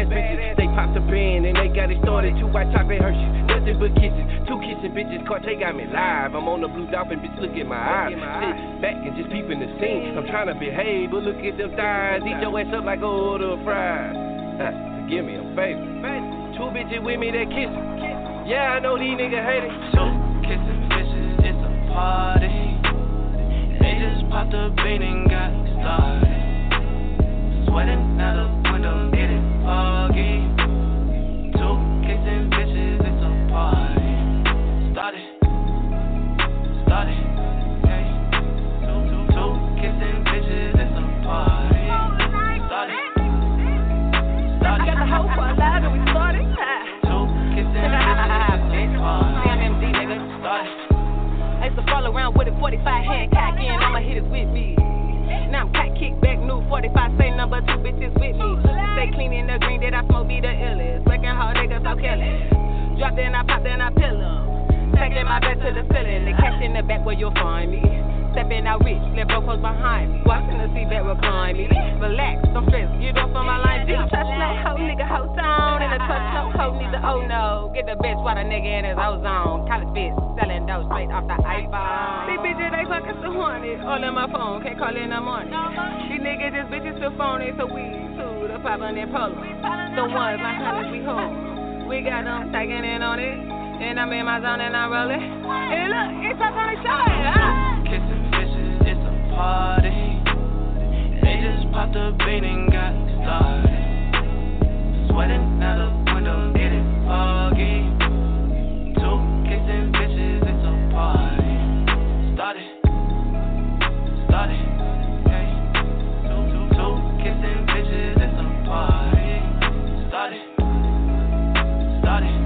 badass bitches. They popped the band and they got it started. Two white chocolate Hershey's, nothing but kisses. Two kissing bitches, Cartier got me live. I'm on the blue dolphin, bitch, look at my eyes. Sit back and just peeping the scene. I'm trying to behave, but look at them thighs. Eat your ass up like a order of fries. Forgive me, I'm famous. Two bitches with me that kissing. Yeah, I know these niggas hate it. Two kissing bitches, it's a party. They just popped the bean and got started. Sweating out the window, getting foggy. Two kissing bitches, it's a party. Started, started. Hey. Two, two, two kissing bitches, it's a party. Started, started. I got the hoe for a live and we started. Two kissing bitches, it's a party. C M M D, nigga. Started. I used to fall around with a forty-five hand cock in, I'ma hit it with me. Now I'm cat kick back, new forty-five, say number two bitches with me. Stay clean in the green, that I smoke be the illest. Working hard niggas, so killing. Drop then I pop, then I pill 'em. Stacking my bed to the ceiling. The cash in the back where you'll find me. Stepping out rich, left broke close behind me. Watching the seat back recline me. Relax, don't stress, get off on my line. Just touch no hoe, nigga, hoe down. And a touch no hoe, need the oh no. Get the bitch while the nigga in his ozone. College bitch, selling dope straight off the iPhone. These bitches, they fucking so horny. All in my phone, can't call in the morning. These niggas just bitches so phony, so we two, the pop on their polo. The ones like honey, we home. We got them tagging in on it. And I'm in my zone and I'm rolling. And look, it's up on the shine, huh? Kissing bitches, it's a party. They just popped the bean and got started. Sweating out the window, getting foggy. Two kissing bitches, it's a party. Started, started. Hey. Two, two, two kissing bitches, it's a party. Started, started.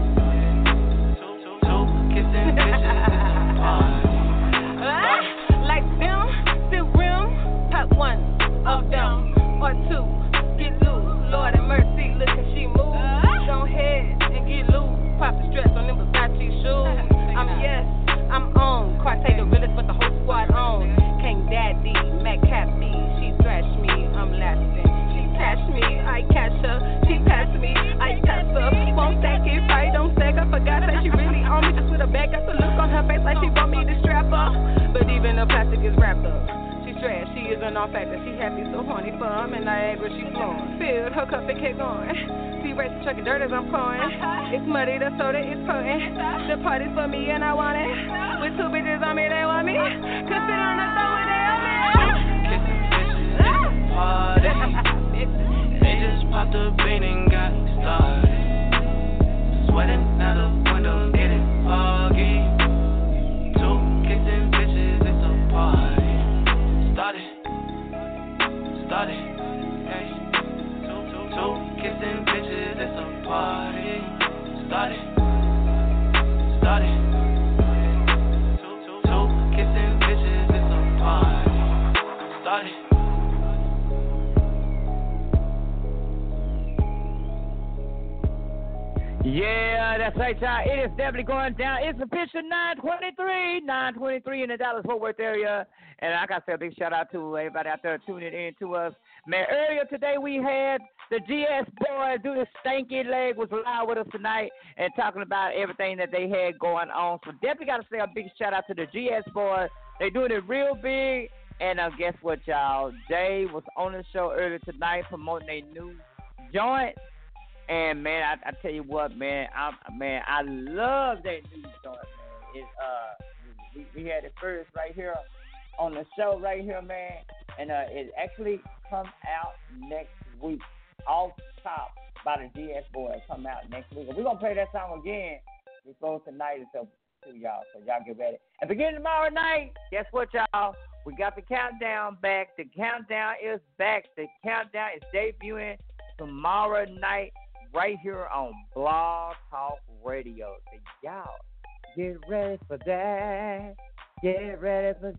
Kissing bitches, it's a party. Like them, sit rim, pop one of them, or two, get loose. Lord have mercy, look at she move. Go ahead and get loose. Pop the stress on them Versace shoes. I'm yes, I'm on. Cartier the realest, but the whole squad on. King Daddy, Mac Cappy, she thrashed me, I'm lasting. She catch me, I catch her. She pass me, I pass her. Won't stack it right, don't stack. I forgot that she really on me. Just with a bag, got the look on her face like she want me to strap her. But even the plastic is wrapped up. She's trash, she is a non-factor. She happy, so horny for him, and Niagara she flowing. Filled her cup and kept going. See race the truck of dirt as I'm pouring. It's muddy, the soda is potent. The party's for me and I want it. With two bitches on me, they want me. Cause sit on the throne and they on me. Kissing bitches, it's a party. They just popped the bean and got started. Sweating out the window, getting foggy. Two kissing bitches, it's a party. Started, started. Hey. Two, two, two kissing bitches, it's a party. Started, started. Two, two, two kissing bitches, it's a party. Started. Yeah, that's right, y'all. It is definitely going down. It's official nine twenty-three, nine twenty-three in the Dallas-Fort Worth area. And I got to say a big shout out to everybody out there tuning in to us. Man, earlier today we had the G S boys do the stanky leg was live with us tonight and talking about everything that they had going on. So definitely got to say a big shout out to the G S boys. They doing it real big. And uh, guess what, y'all? Jay was on the show earlier tonight promoting a new joint. And man, I, I tell you what, man, I man, I love that new joint, man. It uh, we, we had it first right here on the show right here, man, and uh, it actually comes out next week. Off Top by the G S boys come out next week. And we're gonna play that song again before tonight and so to y'all, so y'all get ready. And beginning tomorrow night, guess what, y'all? We got the countdown back. The countdown is back. The countdown is debuting tomorrow night. Right here on Blog Talk Radio. So y'all, get ready for that. Get ready for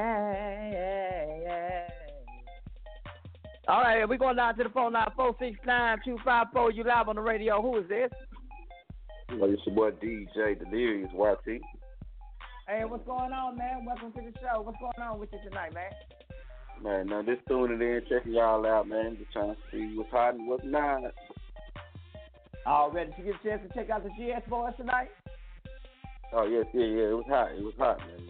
that. All right, we're going down to the phone line, four six nine, two five four. You live on the radio. Who is this? Well, it's your boy D J Delirious Y T. Hey, what's going on, man? Welcome to the show. What's going on with you tonight, man? Man, now just tuning it in, checking y'all out, man. Just trying to see what's hot and what's not. Already, did you get a chance to check out the G S boys tonight? Oh yes, yeah, yeah. It was hot. It was hot, man.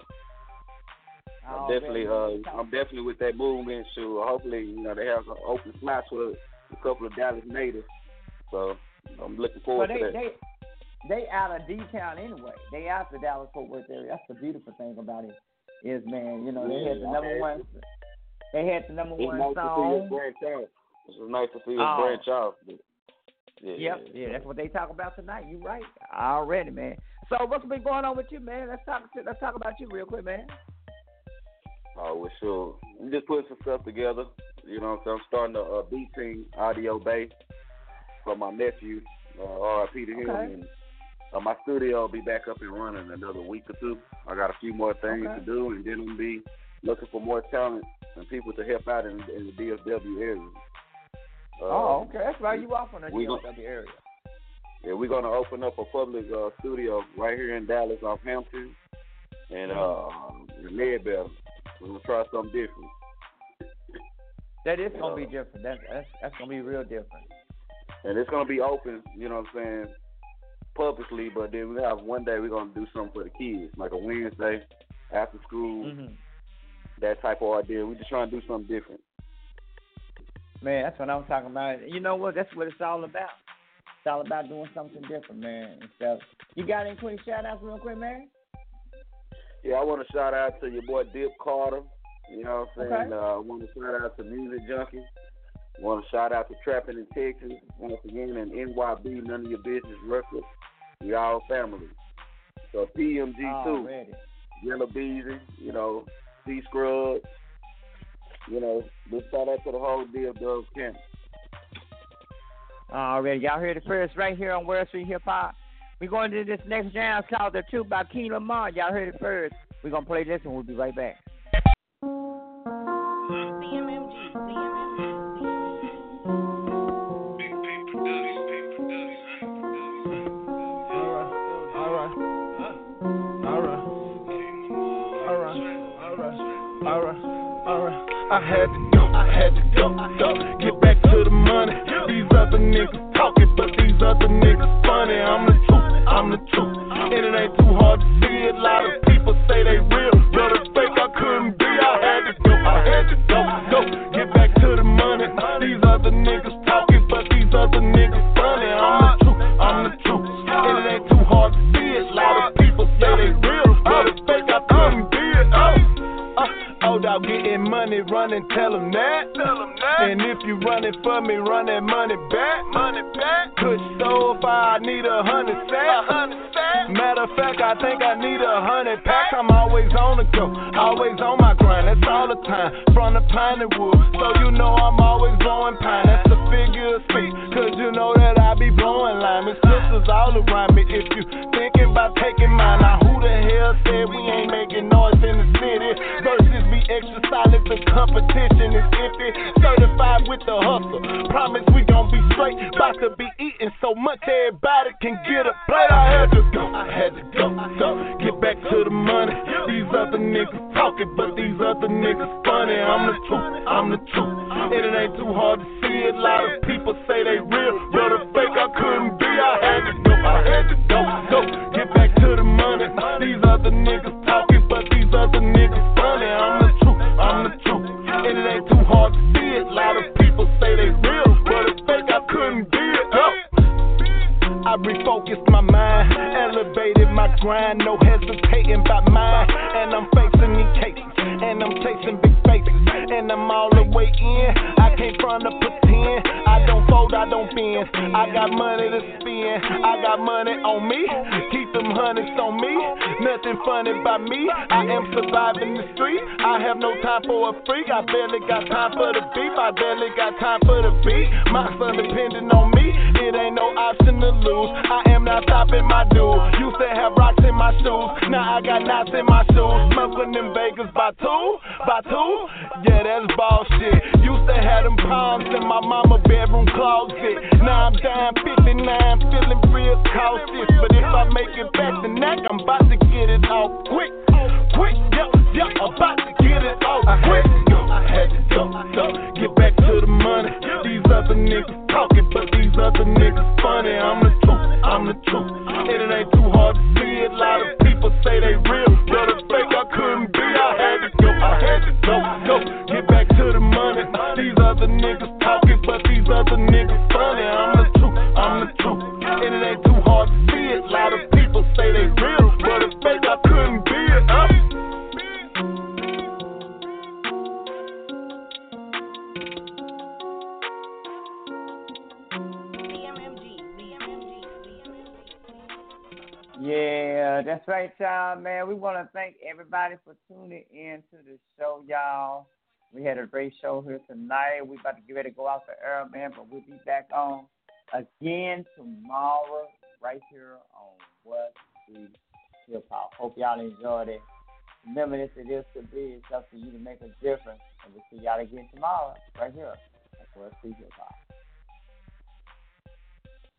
I'm Oh, definitely, man. uh, I'm definitely with that movement. So hopefully, you know, they have some open slots for a couple of Dallas natives. So I'm looking forward But they, to that. they, they out of D-Town anyway. They out the Dallas-Fort Worth area. That's the beautiful thing about it. Is, man, you know, they Yeah, had the number okay. one. They had the number It's one nice to see song. us branch out. It's nice to see us Oh. branch out. But, yeah, Yep, yeah, that's what they talk about tonight. You right, already, man. So what's been going on with you, man? Let's talk. Let's talk about you real quick, man. Oh, well, sure. I'm just putting some stuff together. You know what I'm saying? I'm starting a uh, beat team, Audio Bay, for my nephew, uh, R I P to him. Okay. And uh, my studio will be back up and running in another week or two. I got a few more things Okay. to do, and then I'm going to be looking for more talent and people to help out in, in the D F W area. Uh, Oh, okay, that's right. You off on the we D F gon- W area. Yeah, we're going to open up a public uh, studio right here in Dallas off Hampton and uh, in Leadbell. We're going to try something different. That is gonna be different. That's that's, that's gonna be real different. And it's going to be open, you know what I'm saying, publicly, but then we have one day we're going to do something for the kids, like a Wednesday, after school, Mm-hmm. that type of idea. We're just trying to do something different. Man, that's what I'm talking about. You know what? That's what it's all about. It's all about doing something different, man. And so, you got any quick shout outs real quick, man? Yeah, I want to shout out to your boy Dip Carter. You know what I'm saying? Okay. Uh, I want to shout out to Music Junkie. I want to shout out to Trapping in Texas. Once again, and N Y B, None of Your Business Records. We all family. So P M G two, Already. Yellow Beezy, you know, C Scrub. You know, just shout out to the whole D F W camp. Already. Y'all heard it first right here on World Street Hip Hop. We're going to this next jam called The Truth by King Lamar. Y'all heard it first. We're going to play this and we'll be right back. I had to go, I had to go, go, get back to the money. These other niggas talking, but these other niggas funny. I'm the truth, I'm the truth, and it ain't too hard to see it. A lot of people say they real, but it's fake I couldn't be. I had to go, I had to go, go, get back to the money. These other niggas talking, but these other niggas funny. I'm the truth, I'm the truth, and it ain't too hard to see it. A lot of people say they real, but it's fake I couldn't be it. Oh. Oh, dog, getting money, run and tell them that. Tell them that. And if you running for me, run that money back. Money back. Could so far, I need a hundred sacks. Matter of fact, I think I need a hundred packs. I'm always on the go, always on my grind. That's all the time. From the pine and wood, so you know I'm always blowing pine. That's the figure of speech, cause you know that I be blowing lime. It's sisters all around me. If you thinking about taking mine, now who the hell said we ain't making noise in the city? Versus be extra silent, the competition is empty. Certified with the hustle, promise we gon' be straight. About to be eating so much everybody can get a plate. I had to go, I had to go, go, get back to the money. These other niggas talking, but these other niggas funny. I'm the truth, I'm the truth, and it ain't too hard to see it. A lot of people say they real, but a fake I couldn't be. I had to go, I had to go, go, get back to the money. These other niggas talking, but these other niggas funny. I'm the truth, I'm the truth, and it ain't too hard to see it. A lot of people say they real, but it's fake I couldn't be it. Oh. I refocused my mind, elevated my grind, no hesitating about mine. And I'm facing these cases, and I'm chasing big faces, and I'm all the way in. I can't front up pretend, I don't fold, I don't bend. I got money to spend, I got money on me. Keep them hundreds on me, nothing funny by me. I am surviving the street, I have no time for a freak. I barely got time for the beef, I barely got time for the beat. My son depending on me, it ain't no option to lose. I am not stopping my dude. Used to have rocks in my shoes, now I got knots in my shoes. Smoking them Vegas by two, by two. Yeah, that's bullshit. Used to have them palms in my mama bedroom closet. Now I'm down fifty-nine, feeling real cautious. But if I make it back to neck, I'm about to get it off quick, quick. Yep, yep, about to get it off quick. I had to go, go, get back to the money. These other niggas talking, but these other niggas funny. the truth. And it ain't too hard to see it. A lot of people say they real, but it's fake. I couldn't be. I had to go. I had to go. Go. Get back to the money. These other niggas talking, but these other niggas funny. I'm the truth. I'm the truth. And it ain't too hard to see it. A lot of people say they real, but it's fake. I couldn't be it. Uh. Yeah, that's right, y'all, man. We want to thank everybody for tuning in to the show, y'all. We had a great show here tonight. We about to get ready to go out the air, man, but we'll be back on again tomorrow right here on What We Hip Hop. Hope y'all enjoyed it. Remember this, it is to be. It's up to you to make a difference. And we'll see y'all again tomorrow right here at What We Hip Hop.